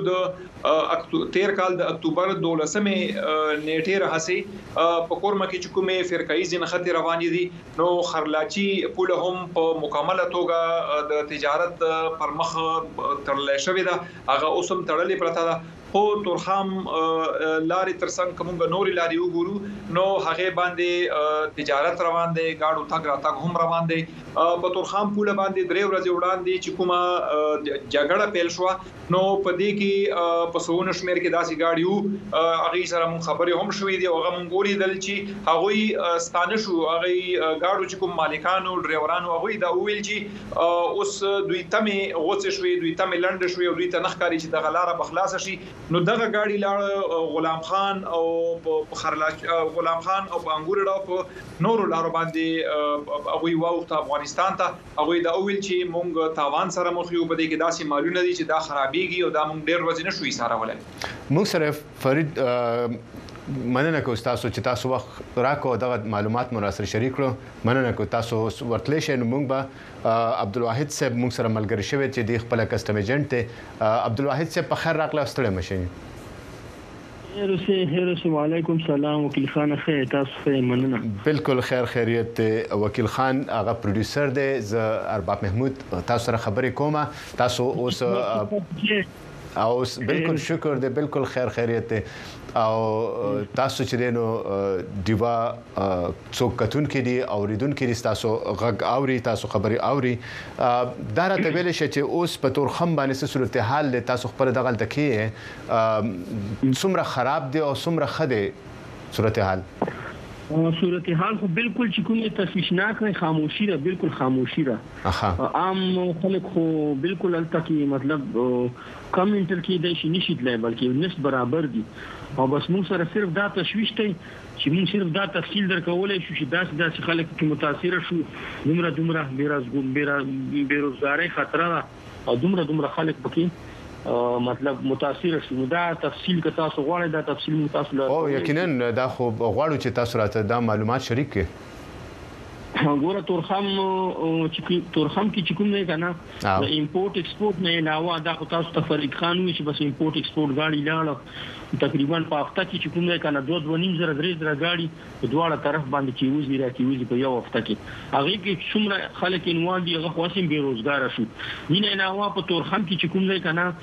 د تیر کال د اکتوبر دولسمې نیټه راهسي په کورمه کې چې کومه فرقایي ځین خطر روانې دي نو خرلاچی پوله هم په مکمله توګه د تجارت پر مخ تړلې شوې ده هغه اوسم تړلې پرته ده خو تورخام لارې ترڅنګ کومګه نوري لارې وګورو نو هغه باندې تجارت روان دي گاډو تاګ را تاګ هم روان دي په تورخام پوله باندې درې ورځې وړاندې چې کومه جګړه پیل شو نو په دې کې په سونو شمیر کې داسې گاډیو هغه سره مون خبرې هم شوې دي او هغه مونږ ګوري دل چې هغه ستانه شو هغه گاډو چې کوم مالکانو ډرایورانو هغه دا ویل چې اوس دوی تمه غوڅ شوې دوی تمه لند شوې او دوی ته نخکاری چې د غلاره بخلاص شي نو دغه گاډي لاړ غلام خان او خرلاچ غلام خان او انګور راو په نورو لارو باندې هغه وخت افغانستان ته هغه دا ویل چې مونږ تاوان سره مخ یو بده کې داسې مالونه دي چې دا خرابېږي او دا مونږ ډېر ورځې نشو ایثارولای مونږ سره فرید مننه کوم تاسو چې تاسو وخت راکو دغه معلومات مو سره شریک کړو مننه کوم تاسو ورتلې شئ نو مونږ به عبدالواحد صاحب مونږ سره ملګری شوی چې د خپل کسٹم ایجنټ ته عبدالواحد صاحب په خیر راغله ستړي مشه هرسه هرسه وعلیکم سلام وکیل خان خیر تاسو مننه بالکل خیر خیریت وکیل خان هغه پروډوسر دی ز ارباب محمود تاسو سره خبرې کومه تاسو اوس او بالکل شکر دی بالکل خیر خیریت او تاسو چې دینو دیوا څوک کتون کې دي او ریدون کې تاسو غږ اوري تاسو خبري اوري دا راته ویل شي چې اوس په تورخم باندې صورتحال له تاسو خبر دغه تکي څومره خراب دي او څومره خده صورتحال صورتحال خو بالکل چې کومه تشویشناک نه خاموشي را بالکل خاموشي را عام خلک خو بالکل التکی مطلب کم انټر کې د شي نشي تلای بلکې نس برابر دي او بس موږ سره صرف دا تشویش ته چې موږ صرف دا تفصیل درکولای شو چې داس داس خلک کې متاثر شو دومره دومره بیرازګو بیروزګاری خطر او دومره دومره خلک پکې مطلب متاثر شو دا تفصیل که تاسو غواړئ دا تفصیل متاثر او یقینا دا خو غواړو چې تاسو راته دا معلومات شریک کړئ ګوره تورخم چې تورخم کې چې کوم نه کنه د امپورټ ایکسپورټ نه علاوه دا خو تاسو ته فرید خان وي چې بس امپورټ ایکسپورټ غاړي لاړه تقریبا په هفته کې چې کوم نه کنه دوه دوه نیم زره درې زره غاړي په دواړه طرف باندې چې وزي را کې وزي په یو هفته کې هغه کې څومره خلک انوال دي هغه خاصم بیروزګار شو نه علاوه په تورخم کې چې کوم نه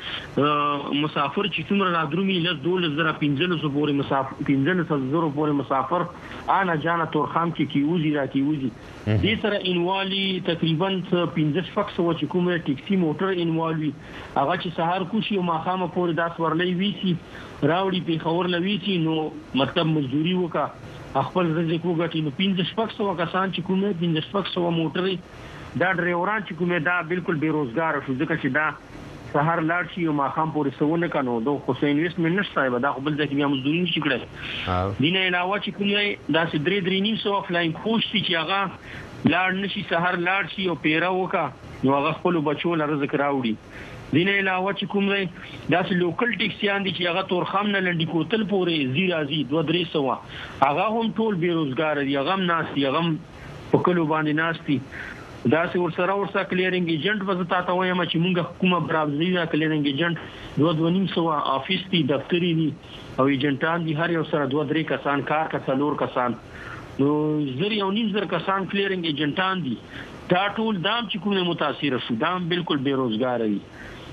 کنه مسافر چې څومره را درومي له دوه زره پنځه سوه پورې مسافر پنځه سوه زره پورې مسافر انا جانا تورخم کې کې وزي را کې وزي دې سره انوالي تقریبا پنځه شپږ سوه چې کومه ټیکسي موټر انوالي هغه چې سهار کوشي او ماخامه پورې داس ورلې ویسي راوړي په خبر لويسي نو مطلب مزدوري وکا خپل رزق وګټي نو پنځه شپږ سوه کسان چې کومه پنځه شپږ سوه موټرې دا ډرایوران چې کومه دا بالکل بیروزګار شو ځکه چې دا سهار لاړ شي او ماخام پورې سونه کنو دوه خو انویسټمنټ نشته دا خپل ځکه بیا مزدوري نشي کړای دینه علاوه چې کومه دا سې درې درې نیم سوه فلاینګ پوسټ چې هغه لاړ نشي سهار لاړ شي او پیرا وکا نو هغه خپل بچو لپاره رزق راوړي دینه علاوه چې کوم دی داسې لوکل ټیکسیان دي چې هغه تورخم نه لنډی کوتل پورې زی راځي دوه درې سوه هغه هم ټول بیروزګار دي هغه هم ناست دي هغه هم په کلو باندې ناست دي داسې ورسره ورسره کلیرینګ ایجنټ وزتا ته وایم چې موږ حکومت برابرۍ دا کلیرینګ ایجنټ دوه دوه نیم سوه افیس دي دفتري دي او ایجنټان دي هر یو سره دوه درې کسان کار کا څلور کسان نو زر یو نیم زر کسان کلیرینګ ایجنټان دي دا ټول دام چې کومه متاثر شو دام بالکل بیروزګار دي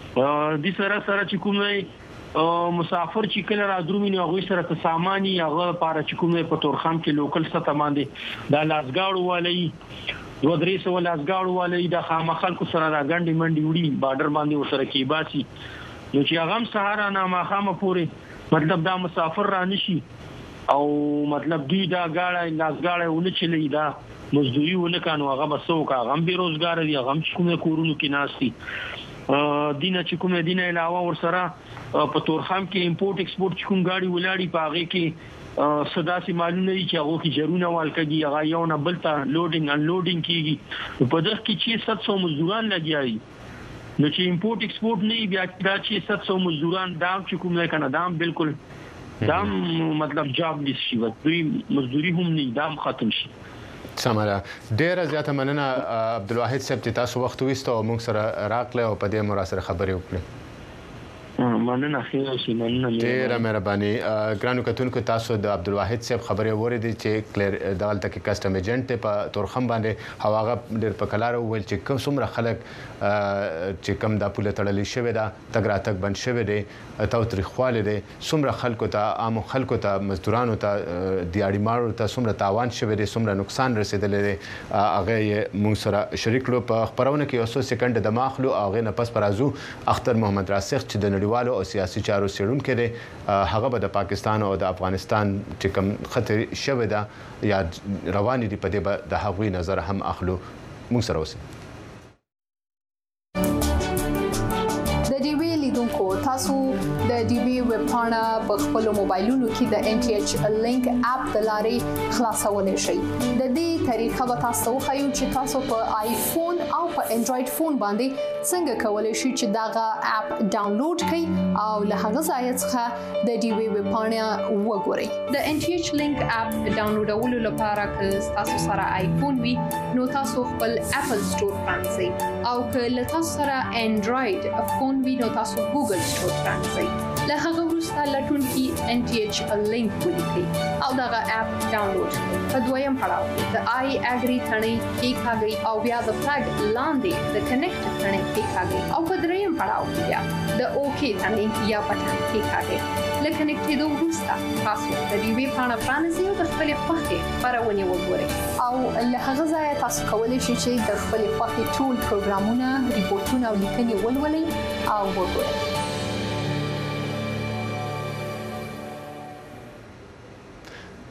د سره سره چې کومه مسافر چې کله را درومي نو هغه سره ته ساماني هغه لپاره چې کومه په تورخم کې لوکل سطح باندې دا لاسګاړو والی دوه درې سوه لاسګاړو والی دا خامخل کو سره را غنډي منډي وړي بارډر باندې ورسره کې باسي نو چې هغه هم سهارا نه ماخامه پورې مطلب دا مسافر را نشي او مطلب دوی دا غاړه لاسګاړه ونه چلی دا مزدوري ونه کانو هغه بسو کا غم بیروزګار دي هغه چې کومه کورونو کې ناشتي دینه چې کومه دینه علاوه ورسره په تورخم کې امپورټ ایکسپورټ چې کوم گاډي ولاړی پاغه کې صدا سي معلومه دي چې هغه کې جرونه والکږي هغه یو نه بلته لوډینګ ان لوډینګ کیږي په دغه کې چې سات سوه مزدوران لګیایي نو چې امپورټ ایکسپورټ نه بیا دا چې سات سوه مزدوران دا چې کوم نه کنه دا بالکل دا مطلب جاب لیس شي دوی مزدوري هم نه دا ختم شي سمره ډیره زیاته مننه عبدالواحد صاحب چې تاسو وخت وېستو او موږ سره راغله او په دې مراسره خبرې وکړې مننه خیر اوسې مننه ډیره مهرباني ګرانو کتونکو تاسو د عبدالواحد صاحب خبرې واورېدې چې کلیر دغلته کې کسټم ایجنټ په تورخم باندې هغه ډېر په کلاره وویل چې کوم څومره خلک چې کوم دا پوله تړلې شوې ده تګ راتګ بند شوی دی تاوتریخوالی دی څومره خلکو ته عامو خلکو ته مزدورانو ته دیاړي مارو ته څومره تاوان شوی دی څومره نقصان رسېدلی دی هغه یې موږ سره شریک کړو په خپرونه کې یو څو سکنډ دمه اخلو او هغې نه پس به راځو اختر محمد راسخ چې د نړیوالو او سیاسي چارو څېړونکی دی هغه به د پاکستان او د افغانستان چې کوم خطر شوی ده یا روانې دي په دې به د هغوی نظر هم اخلو موږ سره اوسئ تاسو د ډي بي ویب پاڼه په خپل موبایلونو کې د ان ټي ایچ لینک اپ د لارې خلاصولای شئ د دې طریقه به تاسو خو چې تاسو په آیفون او په انډراید فون باندې څنګه کولای شئ چې داغه اپ ډاونلوډ کړئ او له هغه ځای څخه د ډي بي ویب پاڼه وګورئ د ان ټي ایچ لینک اپ ډاونلوډولو لپاره که تاسو سره آیفون وي نو تاسو خپل اپل سٹور پرانځئ او که له تاسو سره انډراید فون وي نو تاسو ګوګل سٹور پرانځئ له هغه وروسته لټونکي ان ټي ایچ لینک ولیکئ او دغه اپ ډاونلوډ کړئ په دویم پړاو کې د آی اګری ثنې کېکاږئ او بیا د فلګ لاندې د کنیکټ ثنې کېکاږئ او په دریم پړاو کې بیا د اوکې ثنې یا بټن کېکاږئ له کنیکټېدو وروسته تاسو د دې ویب پاڼه پرانیزئ او د خپلې خوښې خپرونې وګورئ او له هغه ځایه تاسو کولی شئ چې د خپلې خوښې ټول پروګرامونه ریپورټونه او لیکنې ولولئ او وګورئ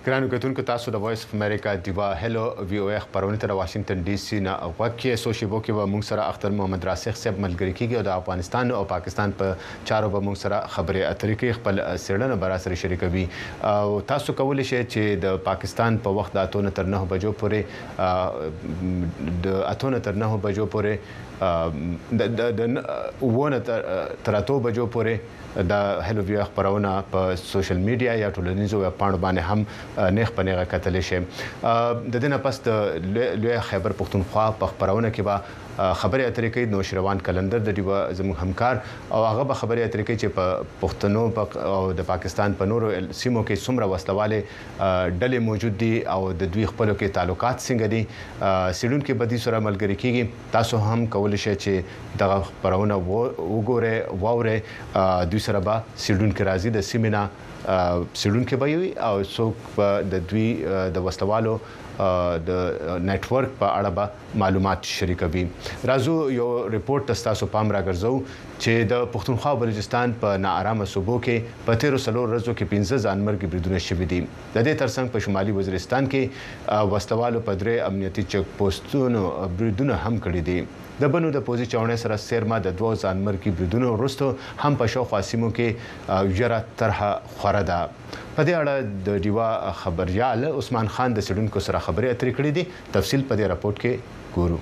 ګرانو کتونکو تاسو د وایس اف امریکا دیوا هلو وی او اخ پرونه تر واشنگټن ډي سي نه وکه سوشي بو کې به موږ سره اختر محمد راسخ صاحب ملګری کیږي او د افغانستان او پاکستان په چارو به موږ سره خبرې اترې کوي خپل سیړنه برا سره شریکوي او تاسو کولی شئ چې د پاکستان په وخت د اتو تر نه بجو پورې د اتو تر نه بجو پورې د د ونه تر اتو بجو پورې د هلو وی خبرونه په سوشل میډیا یا ټولنیزو ویب پاڼو باندې هم نیغ په نیغه کتلی شي د دې نه پس د لوی خیبر پښتونخوا په خبرونه کې به خبرې اترې کوي نوشروان کلندر د دیوا زموږ همکار او هغه به خبرې اترې کوي چې په پښتنو او د پاکستان په نورو سیمو کې څومره وسلواله ډلې موجود دي او د دوی خپلو کې تعلقات څنګه دي سیډونکو بدی سره ملګری کیږي تاسو هم کولی شئ چې دغه خبرونه وګورئ واورئ دوی سره به سیډونکو راځي د سیمینا سیډونکو به وي او څوک د دوی د وسلوالو د نتورک په اړه به معلومات شریکوي راځو یو ریپورت تاسو پام راګرځو چې د پښتونخوا بلوچستان په ناارامه صوبو کې په تیرو سلو ورځو کې پنځه ځانمرګي بریدونه شوي دي د دې ترڅنګ په شمالي وزیرستان کې وسلوالو په درې امنیتي چک پوسټونو بریدونه هم کړي دي د بنو د پوزي چاونې سره سیرما د دوه ځانمرګي بریدونو وروسته هم په شاوخوا سیمو کې یره طرحه خوره ده په دې اړه د دیوا خبريال عثمان خان د سیډونکو سره خبرې اترې کړې دي تفصیل په دې راپورټ کې ګورو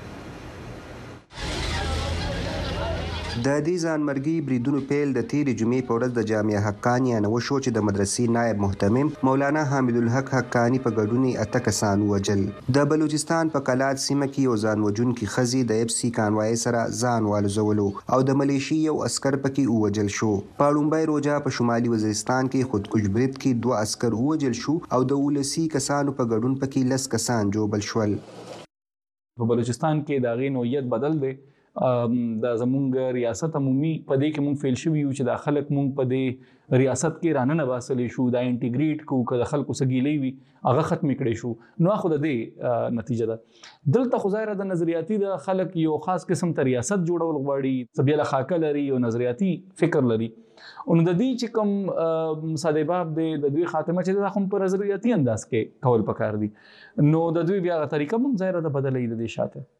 د دې ځانمرګي بریدونو پیل د تیرې جمعې په ورځ د جامعه حقانیه نه وشو چې د مدرسې نائب محتمم مولانا حامد الحق حقانی په ګډون اته کسان وجل د بلوچستان په کلات سیمه کې یو ځان وجونکي خزي د اف سی کانوای سره ځان والوزولو او د ملیشي یو عسكر پکې وجل شو په لومبای روجا په شمالي وزیرستان کې خودکش برید کې دوه عسكر وجل شو او د ولسی کسانو په ګډون پکې لس کسان جوړ شول په بلوچستان کې د غي نوعیت بدل دی د زمونږ ریاست عمومي په دې کې مونږ فیل شوی یو چې د خلک مونږ په دې ریاست کې رانه باسلې شو دا انټیګریټ کو که د خلکو سګیلې وي هغه ختم کړي شو نو خو د دې نتیجه ده دلته خو ظاهره د نظریاتي د خلک یو خاص قسم ته ریاست جوړول غواړي سبيله خاکه لري او نظریاتي فکر لري او د دې چې کوم ساده باب د دوی خاتمه چې د خپل پر نظریاتي انداز کې کول پکار دي نو د دوی بیا طریقه مونږ ظاهره د بدلې د دې شاته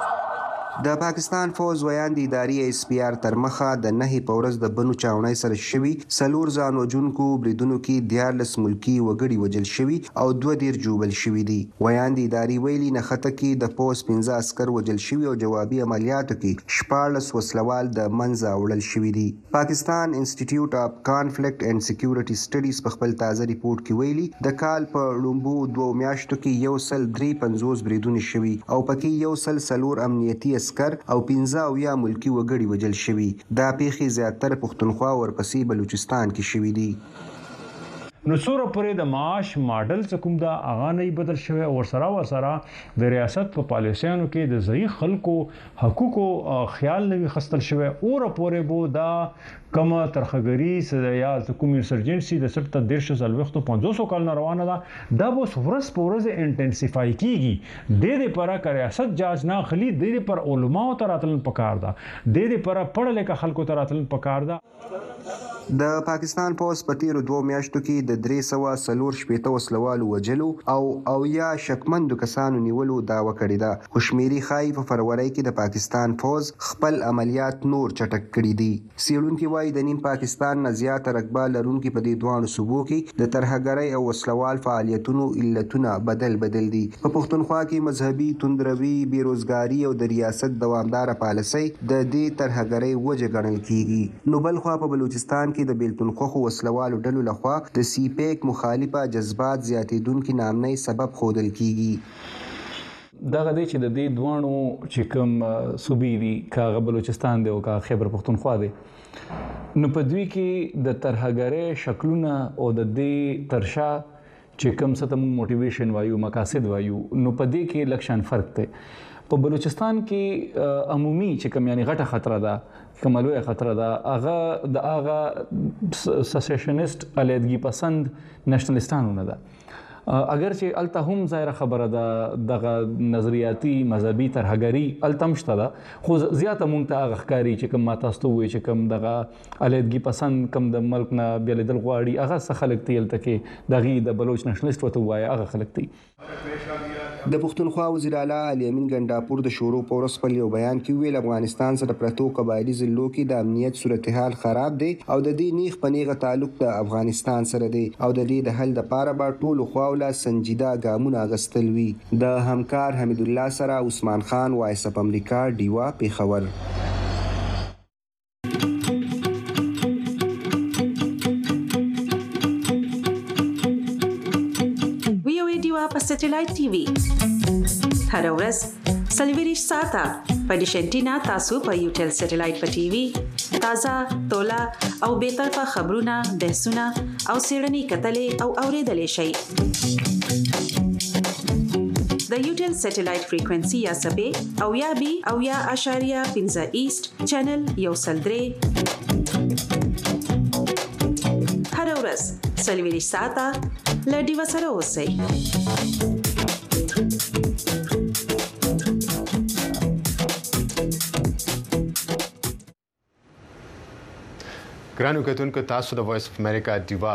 د پاکستان فوز ویاند اداري ایس پی آر تر مخه د نهي پورز د بنو چاونای سره شوی سلور ځان وجونکو بریدونو کې دیارلس ملکی وګړي وجل شوی او دوه ډیر جوبل شوی دي ویاند اداري ویلي نه خطه کې د پوز پنځه عسكر وجل شوی او جوابي عملیاتو کې شپارلس وسلوال د منځه وړل شوی دي پاکستان انسټیټیوټ اف کانفلیکټ اینڈ سکیورټي سټډیز په خپل تازه ریپورت کې ویلي د کال په لومبو دوه میاشتو کې یو سل درې پنځوس بریدونه شوی او پکې یو سل سلور امنیتي عسكر او پنځه او یا ملکی وګړي وجل شوی دا پیخي زیاتره پښتونخوا ورپسې بلوچستان کې شوی دي نو څوره پرې د معاش ماډل څه کوم دا اغا نه بدل شوی او سره و سره د ریاست په پالیسیانو کې د ځای خلکو حقوقو خیال نه خستل شوی او پورې بو دا کما ترخګری سره یا کوم انسرجنسي د سټ دیرش سال وختو پنځوس کال روانه ده دا بوس ورس پورز انټنسیفای کیږي د دې لپاره ک ریاست جاج نه خلی د دې پر علماء تراتل پکار ده د دې لپاره پړل ک خلکو تراتل پکار ده د پاکستان پوس په تیرو دوه میاشتو کې د درې سوه څلور شپېته وسلوالو وجلو او او یا شکمندو کسانو نیولو دعوه کړې ده خوشمیری خای په فروری کې د پاکستان فوز خپل عملیات نور چټک کړي دي سیړونکو وايي د نیم پاکستان نه زیات رقبه لرونکو په دې دوه صوبو کې د ترهګرۍ او وسلوال فعالیتونو علتونه بدل بدل دي په پښتونخوا کې مذهبي توندروي بیروزګاری او د ریاست دوامدار پالیسي د دې ترهګرۍ وجه ګڼل کیږي نو بل خو په بلوچستان کې د بیلتون خوخو وسلوالو ډلو لخوا د سی پیک مخالفه جذبات زیاتیدونکو نامنۍ سبب خودل کیږي دغه دی چې د دې دوانو چې کوم صوبې دي کاغه بلوچستان دی او کاغه خیبر پښتونخوا دی نو په دوی کې د ترهګرۍ شکلونه او د دې ترشا چې کوم څه ته موټیویشن وایو مقاصد وایو نو په دې کې لکشن فرق دی په بلوچستان کې عمومي چې کوم یعنی غټه خطر ده کوملوه خطر ده هغه د هغه سیسیشنست علیحدګي پسند نېشنلستانونه ده اگر چې الته هم ظاهره خبره ده دغه نظریاتي مذهبي ترهګري التم شته ده خو زیاته مونږ ته هغه ښکاري چې کوم ما تاسو ته ووایي چې کوم دغه علیحدګي پسند کوم د ملک نه بېلېدل غواړي هغه څه خلک دي هلته کې د هغې د بلوچ نشنلیسټ ورته ووایه هغه خلک دي. د پښتونخوا وزیر اعلی علي امین ګنډاپور د شروع په ورځ خپل یو بیان کې ویل افغانستان سره پرتو قبایلي ضلعو کې د امنیت صورتحال خراب دی او د دې نیغ په نیغه تعلق د افغانستان سره دی او د دې د حل لپاره به ټولو خواوله سنجیده ګامونه اخیستل وي. د همکار حمید الله سره عثمان خان وایس اف امریکا ډیوا پیښور. په سټلایټ ټي وي هر ورځ سلویریش ساته په ډیشنټینا تاسو په یوټل سټلایټ په ټي وي تازه تولا او به طرفه خبرونه بحثونه او سیړنی کتلې او اوریدلې شي. د یوټل سټلایټ فریکوئنسي یا سبې او یا بي او یا اشاریه پنځه ایست چینل یو سلدري هر ورځ سلویریش ساته لډي وسره اوسئ. ګرانو کتونکو تاسو د وایس اف امریکا دیوا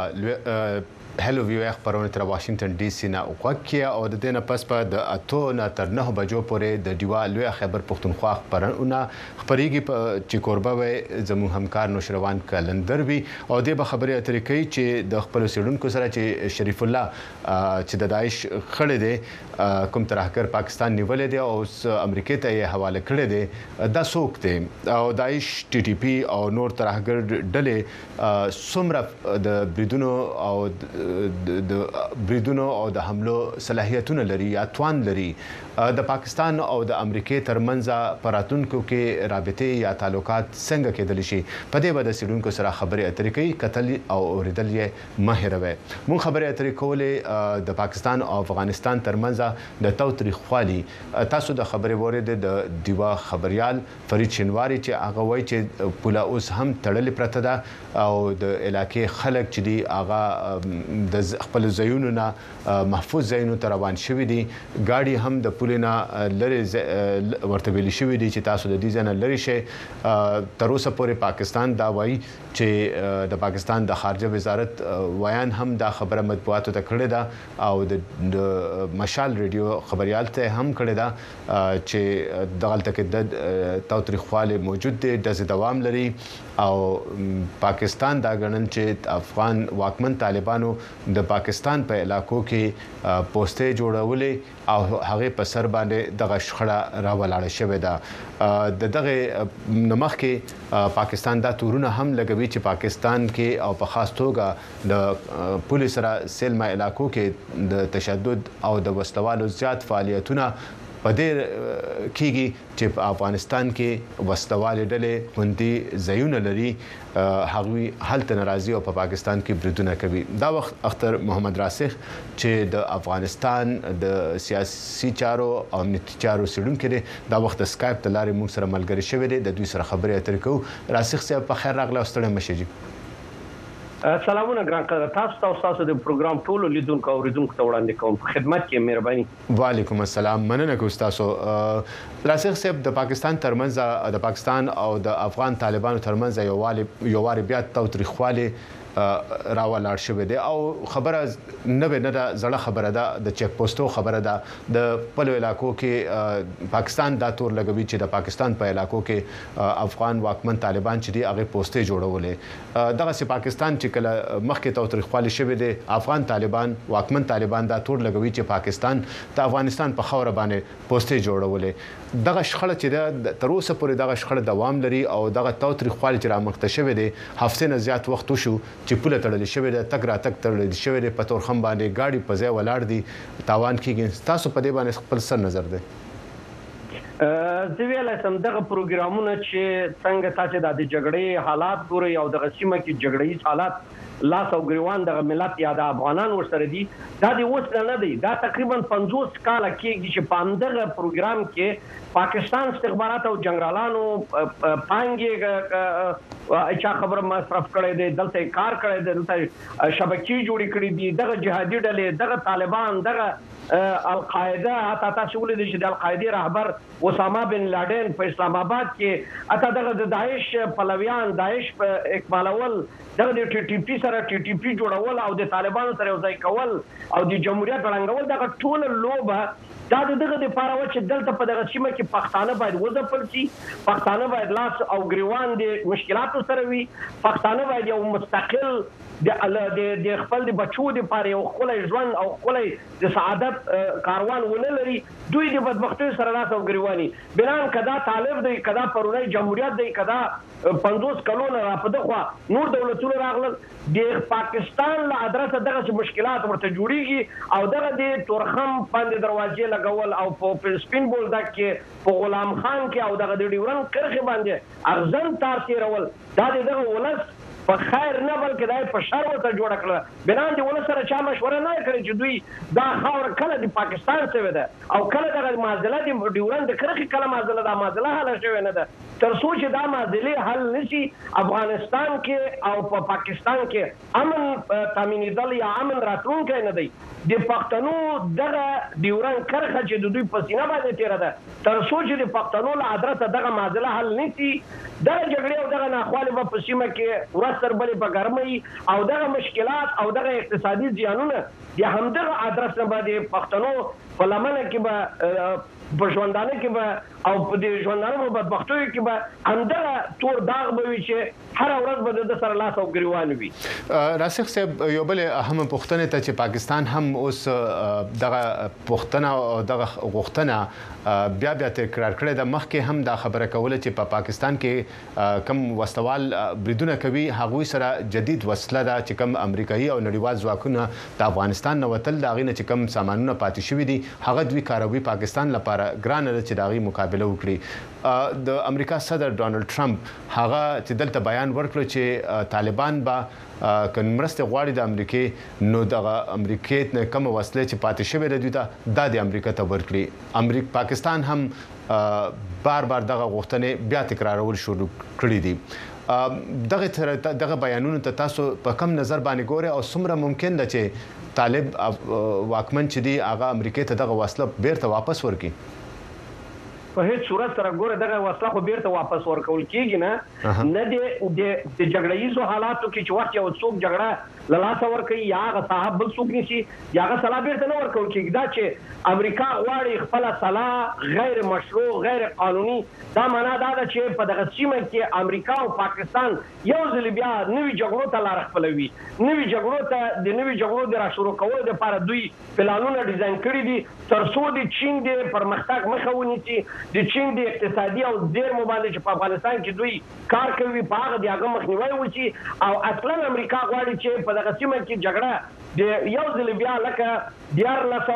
هلو ویو خبرونه تر واشنگټن ډي سي نه وکړه او د دې نه پس په د اته نه تر نه بجو پورې د دیوا لوی خبر پښتونخوا خبرونه خبريږي چې کوربه وي زموږ همکار نوشروان کلندر وي او د خبري اترې کوي چې د خپل سیډونکو سره چې شریف الله چې د داعش خړې دي کوم ترهګر پاکستان نیولې دي او امریکا ته یې حواله کړې دي د سوک دي او داعش ټي ټي پی او نور ترهګر ډلې څومره د بریدونو او د بریدونو او د حملو صلاحیتونه لري یا توان لري د پاکستان او د امریکای ترمنځ پراتونکو کې رابطه یا تعلقات څنګه کېدل شي په دې باندې سیډونکو سره خبرې اترې کوي قتل او اوریدل یې مهروي. مون خبرې اترې کولې د پاکستان او افغانستان ترمنځ د تاوتریخوالي تاسو د خبرې وریده د دیوا خبريال فرید شینواری چې هغه وایي چې پولا اوس هم تړلې پرته ده او د علاقې خلک چې دی هغه د خپل ځایونو نه محفوظ ځایونو ته روان شوي دي. ګاډي هم د پولینا لری ورته ویل شوی دي چې تاسو د دې ځای نه لری شئ. تر اوسه پورې پاکستان دا وایي چې د پاکستان د خارجه وزارت ویان هم دا خبره مطبوعاتو ته کړې ده او د مشال ریډیو خبريال ته هم کړې ده چې دغلته کې د تاوتریخواله موجود دي د دوام لري او پاکستان دا غنن چې افغان واکمن طالبانو د پاکستان په علاقو کې پوسټې جوړولې او هغه په سر باندې دغه شخړه راولاړه شوې ده. د دغه نمخ کې پاکستان دا تورونه هم لګوي چې پاکستان کې او په خاص توګه د پولیس سره سلما علاقو کې د تشدد او د وسلوالو زیات فعالیتونه په دې کېږي چې په افغانستان کې وسلوالې ډلې خوندي ځایونه لري هغوی هلته ناراضي او په پاکستان کې بریدونه کوي. دا وخت اختر محمد راسخ چې د افغانستان د سیاسي چارو او امنیتي چارو سیډونکو دی دا وخت سکایپ ته لارې موږ سره ملګری شوی دی د دوی سره خبرې اترې کوو. راسخ صاحب په خیر راغلی او ستړی مشئ. سلامونه ګران تاسو تاسو تاسو د پروګرام ټولو لیدونکو او اوریدونکو ته وړاندې کوم په خدمت کې مهرباني. وعلیکم السلام مننه کوم تاسو. راسخ صاحب د پاکستان ترمنځ د پاکستان او د افغان طالبانو ترمنځ یو یووالي بیا تاوتریخواله راولاړ شوې ده او خبره نه به نه ده زړه خبره ده د چک پوسټو خبره ده د خپل علاقو کې پاکستان دا تور لګوي چې د پاکستان په علاقو کې افغان واکمن طالبان چې دی هغه پوسټې جوړولې دغه سي پاکستان چې کله مخکې تاوتریخواله شوې ده افغان طالبان واکمن طالبان دا تور لګوي چې پاکستان د افغانستان په خوره باندې پوسټې جوړولې. دغه شخړه چې ده تر اوسه پورې دغه شخړه دوام لري او دغه تاوتریخواله چې رامخته شوې ده هفته نه زیات وخت وشو چې پوله تړلې شوې ده تک را تک تړلې شوې ده په تورخم باندې ګاډي په ځای ولاړ دي تاوان کیږي. تاسو په دې باندې خپل سر نظر ده؟ زه ویلای سم دغه پروګرامونه چې څنګه تاسو د جګړې حالات ګورئ او د سیمه کې جګړې حالات لاس او ګریوان د ملت یا د افغانان ورسره دي دا د اوس نه دی دا تقریبا پنځوس کال کېږي چې په همدغه پروګرام کې پاکستان استخبارات او جنرالانو پانګې چا خبره مصرف کړي دي دلته کار کړي دي دلته شبکې جوړې کړې دي دغه جهادي ډلې دغه طالبان دغه القاعده حتی تاسو ولې چې د القاعده رهبر اسامه بن لادن په اسلام آباد کې اته دغه د داعش پلویان داعش په اکمالول دغه د ټي ټي پی سره ټي ټي پی جوړول او د طالبانو سره ځای کول او د جمهوریت ړنګول دغه ټول لوبه دا دغه د پاره و چې دلته په دغه سیمه کې پښتانه باید وځپل شي پښتانه باید لاس او ګریوان د مشکلاتو سره وي پښتانه باید یو مستقل د د خپل د بچو د پاره یو خپل ژوند او خپل د سعادت کاروان ونه لري دوی د بدبختۍ سره لاس او ګریواني بلان کدا طالب دی کدا پرونی جمهوریت دی کدا پنځوس کلونه را په دغه نور دولتونو راغلل د پاکستان له ادرسه دغه مشکلات ورته جوړیږي او دغه د تورخم باندې دروازې لګول او په سپین بولدک کې په غلام خان کې او دغه د ډیورن کرخه باندې ارزن تار تیرول دا دغه ولس په خیر نه بلکې دای په شر ورته جوړ کړل بنان دی ولس سره چا مشوره نه کړی چې دوی دا خاور کله د پاکستان څخه ده او کله دغه معادله د ډیورن د کرخه کله معادله د معادله حل شوی نه ده تر څو چې دا معادله حل نشي افغانستان کې او په پاکستان کې امن تامینېدل یا امن راتلونکی نه دی د پښتنو دغه ډیورن کرخه چې د دوی په سینه باندې تیر ده تر څو چې د پښتنو له ادرسه دغه معادله حل نشي دغه جګړې او دغه ناخوالې په سیمه کې ورسره بلې په ګرمۍ او دغه مشکلات او دغه اقتصادي زیانونه د همدغه ادرس نه باندې پښتنو په لمنه کې به په ژوندانه کې به او په دې ژوندانه په بدبختیو کې به همدغه تور داغ به وي چې هر ورځ به د سره لاس او ګریوان وي راسخ صاحب یو بل اهم پوښتنه ته چې پاکستان هم اوس دغه پوښتنه او دغه غوښتنه بیا بیا تکرار کړې ده مخکې هم دا خبره کوله چې په پاکستان کې کم وسوال بریدونه کوي هغوی سره جدید وسله ده چې کم امریکایي او نړیوال ځواکونه د افغانستان نه وتل دا غینه چې کم سامانونه پاتې شوي دي هغه دوی کاروي پاکستان لپاره ګران ده چې داغي مقابله وکړي د امریکا صدر ډونالد ټرمپ هغه چې دلته بیان ورکړ چې طالبان به کن مرسته غواړي د امریکای نو د امریکای نه کوم وسله چې پاتې شوی د دوی ته د امریکا ته ورکړي امریکا پاکستان هم بار بار دغه غوښتنې بیا تکرارول شروع کړې دي دغه دغه بیانونه ته تاسو په کم نظر باندې ګوره او څومره ممکن ده چې طالب واکمن چې دی هغه امریکای ته دغه وسله بیرته واپس ورکړي په هیڅ صورت سره ګوره دغه وسله خو بیرته واپس ورکول کیږي نه نه د د جګړهیزو حالاتو کې چې وخت یو څوک جګړه لاسه ورکړي یا هغه صاحب بل څوک نشي یا هغه سلا بیرته نه ورکول کیږي دا چې امریکا غواړي خپل سلا غیر مشروع غیر قانوني دا معنا دا ده چې په دغه سیمه کې امریکا او پاکستان یو ځل بیا نوي جګړو ته لار خپلوي نوي جګړو ته د نوي جګړو د راشورو کولو لپاره دوی پلانونه ډیزاین کړي دي تر څو د چین د پرمختګ مخه ونیسي د چین د اقتصادي او زیرمو باندې چې په افغانستان کې دوی کار کوي په هغه د هغه مخنیوي وشي او اصلا امریکا غواړي چې په دغه سیمه کې جګړه د یو ځل بیا لکه دیار لسو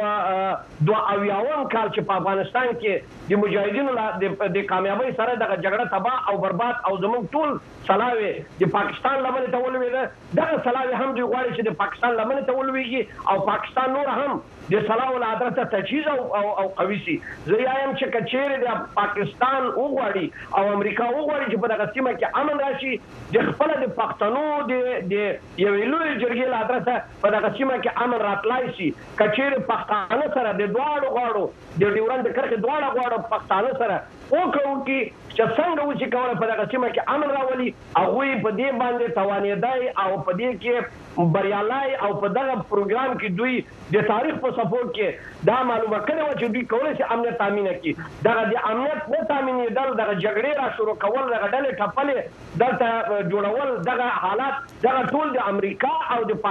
دوه اویاون کال چې په افغانستان کې د مجاهدینو د کامیابی سره دغه جګړه تباہ او برباد او زموږ ټول سلاوي د پاکستان لمن ته ولوي دغه سلاوي هم دوی غواړي چې د پاکستان لمن ته ولويږي او پاکستان نور هم د سلاو له ادرسه تجهیز او او قوي شي زه یم چې کچېره د پاکستان وغواړي او امریکا وغواړي چې په دغه سیمه کې امن راشي د خپل د پښتنو د د یوې لوی جرګې له ادرسه په دغه سیمه کې امن راتلای شي کچېره پښتانه سره د دواړو غواړو د ډیورند کرښې دواړه غواړو پښتانه سره وکړو کې چې څنګه وشي کولای په دغه سیمه کې امن راولي هغه په دې باندې توانېدای او په دې کې بریالای او په دغه پروګرام کې دوی د تاریخ په سپورټ کې دا معلومه کړو چې دوی کولای شي امنیت تامین کړي دغه د امنیت نه تامینېدل دغه جګړې را شروع کول دغه ډلې ټپلې دلته جوړول دغه حالات دغه ټول د امریکا او د پاکستان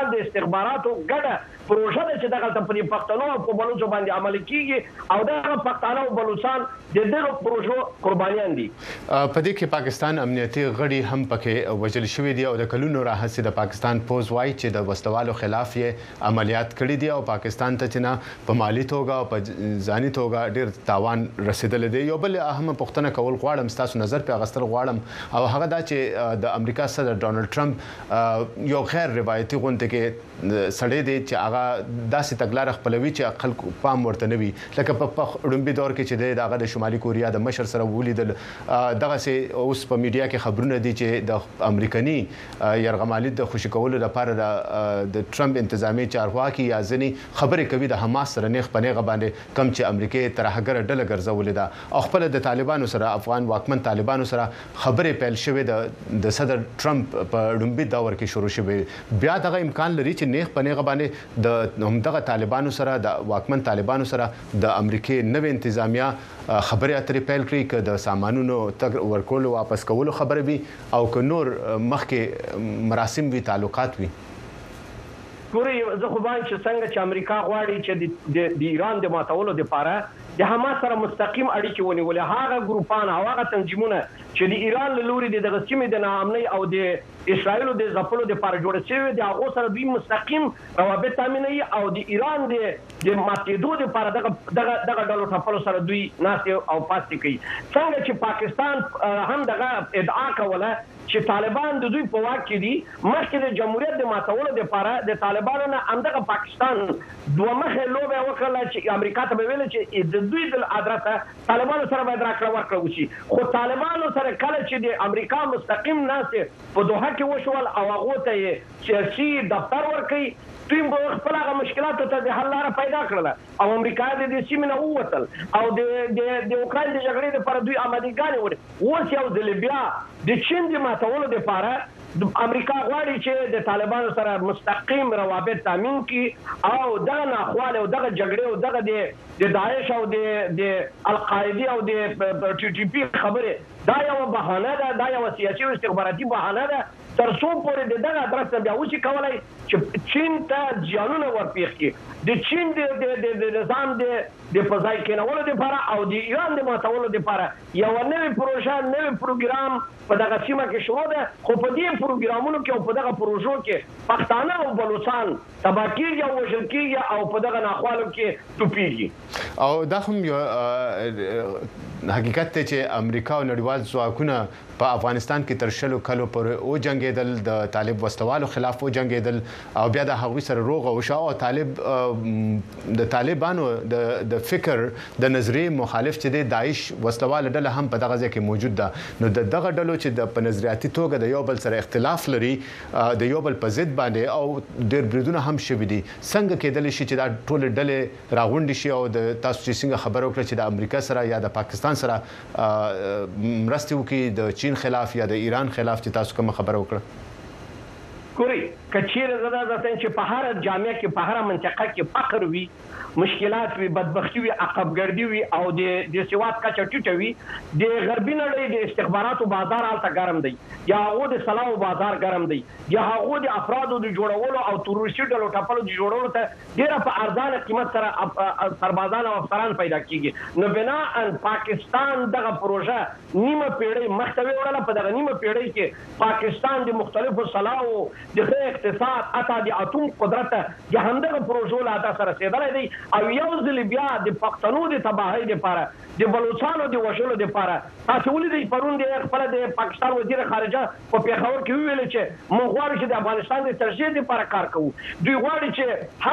پاکستان د استخباراتو ګډه پروژه ده چې دغه په پښتنو او په بلوچو باندې عمل کیږي او دغه پښتانه او بلوچستان د دغه پروژو قربانیان دي. په دې کې پاکستان امنیتي غړي هم پکې وژل شوی دي او د کلونو راهیسې د پاکستان پوز وایي چې د وسلوالو خلاف یې عملیات کړي دي او پاکستان ته چې نه په مالی توګه او په ځاني توګه ډېر تاوان رسیدل دي. یو بل اهم پوښتنه کول غواړم تاسو نظر په اغستل غواړم او هغه دا چې د امریکا صدر ډونالد ټرمپ یو غیر روایتي غونډه کې سړی دی چې هغه داسې تګلارې خپلوي چې خلکو پام ورته نه وي لکه په وړاندې دور کې چې دغه د شمالي کوریا د مشر سره ولیدل دغه سي اوس په میډیا کې خبرونه دي چې د امریکایي یرغمالي د خوشی کولو لپاره د ټرمپ انتظامی چارواکي یا ځنی خبرې کوي د حماس سره نه خپنه غبانې کم چې امریکای ترهګر ډله ګرځولې ده او خپل د طالبانو سره افغان واکمن طالبانو سره خبرې پیل شوې د د صدر ټرمپ په وړاندې دور کې شروع شوې بیا دغه امکان لري چې نه خپنه غبانې د همدغه طالبانو سره د واکمن طالبانو سره د امریکای نوې انتظامیه خبرې اترې پیل کړې چې د سامانونو تګ ورکول واپس کولو خبرې وي او که نور مخکې مراسم وي تعلقات وي. ګوري زه خو باندې چې څنګه چې امریکا غواړي چې د ایران د ماتولو لپاره د حماس سره مستقیم اړیکې ونیولې هغه ګروپان او هغه تنظیمونه چې د ایران له لوري د دغه سیمې د ناامنۍ او د اسرائیل د ځپلو لپاره جوړ شوی د هغه سره دوی مستقیم روابط تامینوي او د ایران د د ماتېدو لپاره دغه دغه دغه ډلو ټاپلو سره دوی ناست او پاتې کوي. څنګه چې پاکستان هم دغه ادعا کوله چې طالبان د دوی په واک کې دي مخکې د جمهوریت د ماتولو لپاره د طالبانو نه همدغه پاکستان دوه مخه لوبه وکړه چې امریکا ته ویل چې د دوی د ادرسه طالبانو سره باید راکړه ورکړه وشي خو طالبانو سره کله چې د امریکا مستقیم ناست په دوه کې وشول او هغه ته سیاسي دفتر ورکړي دوی په خپل هغه مشکلاتو ته د حل لاره پیدا کړله او امریکا د دې سیمې نه ووتل او د د د اوکراین د جګړې لپاره دوی آمادګانې ورې اوس یو ځل بیا د چین د ماتولو لپاره امریکا غواړي چې د طالبانو سره مستقیم روابط تامین کړي او دغه ناخواله او دغه جګړې او دغه د د داعش او د د القاعده او د ټي ټي پی خبره دا یو بهانه ده دا یو سیاسي او استخباراتي بهانه ده تر څو پورې دغه ادرس بیا وشي کولای چې چین ته ځانونه ورپیښ کړي د چین د د نظام د د فضای کېنولو لپاره او د ایران د ماتولو لپاره یو نوې پروژه نوې پروګرام په دغه سیمه کې شروع ده خو په دې پروګرامونو کې او په دغه پروژو کې پښتانه او بلوچستان تبا کېږي او وژل کېږي او په دغه ناخوالو کې ټوپېږي او دا هم یو حقیقت ته چې امریکا او نړیوال ځواکونه په افغانستان کې تر شلو کلو پورې او جنگیدل د طالب وسلوالو خلاف او جنگیدل او بیا د هغوی سره روغ او شاو طالب د طالبانو د د فکر د نظریه مخالف چې د داعش وسلوال ډله هم په دغه ځای کې موجود ده نو د دغه ډلو چې د په نظریاتي توګه د یو بل سره اختلاف لري د یو بل په ضد باندې او ډېر بریدونه هم شوي دي څنګه کېدلی شي چې دا ټول ډلې راغونډې شي او د تاسو چې څنګه خبر وکړه چې د امریکا سره یا د پاکستان سره مرستې وکړي د چین خلاف یا د ایران خلاف چې تاسو کوم خبر وکړه ګوري کچیر زړه ځته چې په هر جامعه کې په هر منطقه کې فقر وي مشکلات وي بدبختی وي عقبګردي وي او د د سواد کچا ټیټه وي د غربي نړۍ د استخباراتو بازار حالت ګرم دی یا هغه د سلاو بازار ګرم دی یا هغه د افرادو د جوړولو او تروریستي ډلو ټاپلو د جوړولو ته ډیره په ارزانه قیمت سره سربازان او افسران پیدا کیږي نو بنا ان پاکستان دغه پروژه نیمه پیړۍ مخته وړله په دغه نیمه پیړۍ کې پاکستان د مختلفو سلاو د اقتصاد اته د اتوم قدرت د همدغه پروژو لا تاسو رسیدلای دی او یو ځل بیا د پښتنو د تباہی لپاره د بلوچستانو د وشلو لپاره تاسو ولې د پرون د خپل د پاکستان وزیر خارجه په پیښور کې ویل چې موږ غواړو چې د افغانستان د ترشید لپاره کار کوو دوی غواړي چې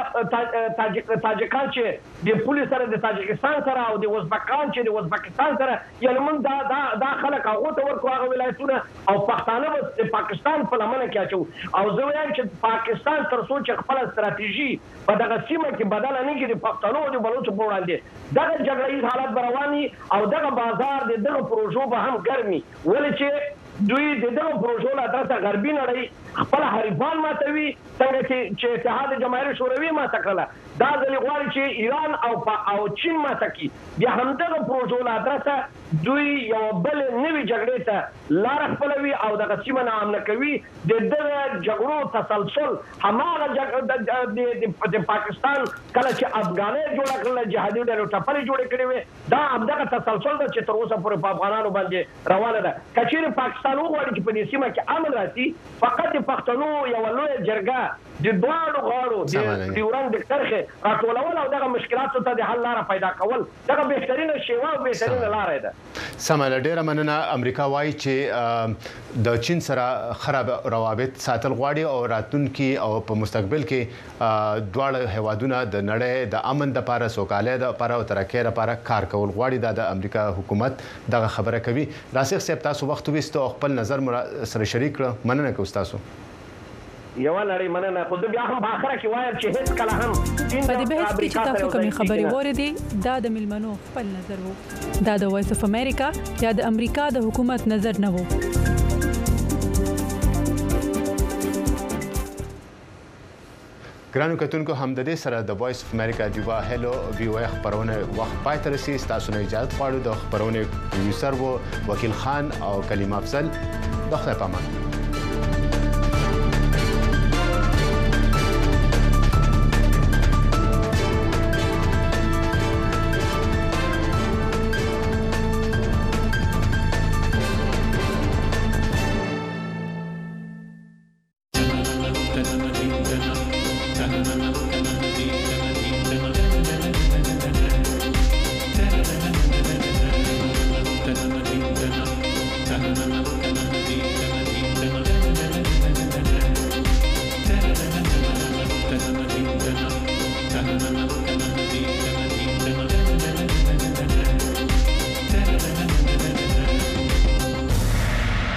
هغه تاجکان چې د پولیس سره د تاجکستان سره او د ازبکستان چې د ازبکستان سره یعنی موږ دا دا دا خلک هغه ته ورکو هغه ولایتونه او پښتانه د پاکستان په لمنه کې اچو او زه وایم چې پاکستان تر څو چې خپل ستراتیژي په دغه سیمه کې بدل نه کړي د پښتنو او د بلوچو په وړاندې دغه جګړې حالت برواني او دغه بازار د دغه پروژو به هم ګرمي ولې چې دوی دغه پروژو لا تاسو غربي نړۍ خپل حریفان ماتوي څنګه چې اتحاد جماهیر شوروي ماته کړله دا د لغواري چې ایران او او چین ماته کی بیا همدغه پروژو لا تاسو دوی یو بل نوي جګړې ته لار خپلوي او د قسمه نام نه کوي د دغه جګړو تسلسل هماغه د پاکستان کله چې افغاني جوړ کړل جهادي ډلو ټپلې جوړ کړې وي دا همدغه تسلسل د چې تر اوسه پورې په افغانانو باندې روانه ده کچېر پاکستان وغواړي چې په دې سیمه کې امن راسي فقط د پښتنو یو لوی جرګه د دوه غاړو د ډیورند د کرخه راټولول او دغه مشکلاتو ته د حل لار پیدا کول دغه بهترینه شیوه او بهترینه لار ده سمه ډیره مننه امریکا وايي چې د چین سره خراب روابط ساتل غواړي او راتلونکي او په مستقبل کې دواړه هیوادونه د نړۍ د امن لپاره سوکاله د لپاره او ترقۍ لپاره کار کول غواړي د امریکا حکومت دغه خبره کوي راسخ صاحب تاسو وخت وستو خپل نظر سره شریک کړ مننه کوم تاسو یو لړۍ مننه خو بیا هم په اخره کې وایم چې هیڅ کله هم په دې بحث کې چې تاسو کومې خبرې وریدي دا د ملمنو خپل نظر وو دا د وایس اف امریکا یا د امریکا د حکومت نظر نه وو ګرانو کتونکو هم د دې سره د وایس اف امریکا دیوا هلو وی او خبرونه وخت پای تر سي تاسو نه اجازه غواړو د خبرونه پروډوسر وو وکیل خان او کلیم افضل د خپل پامان da da da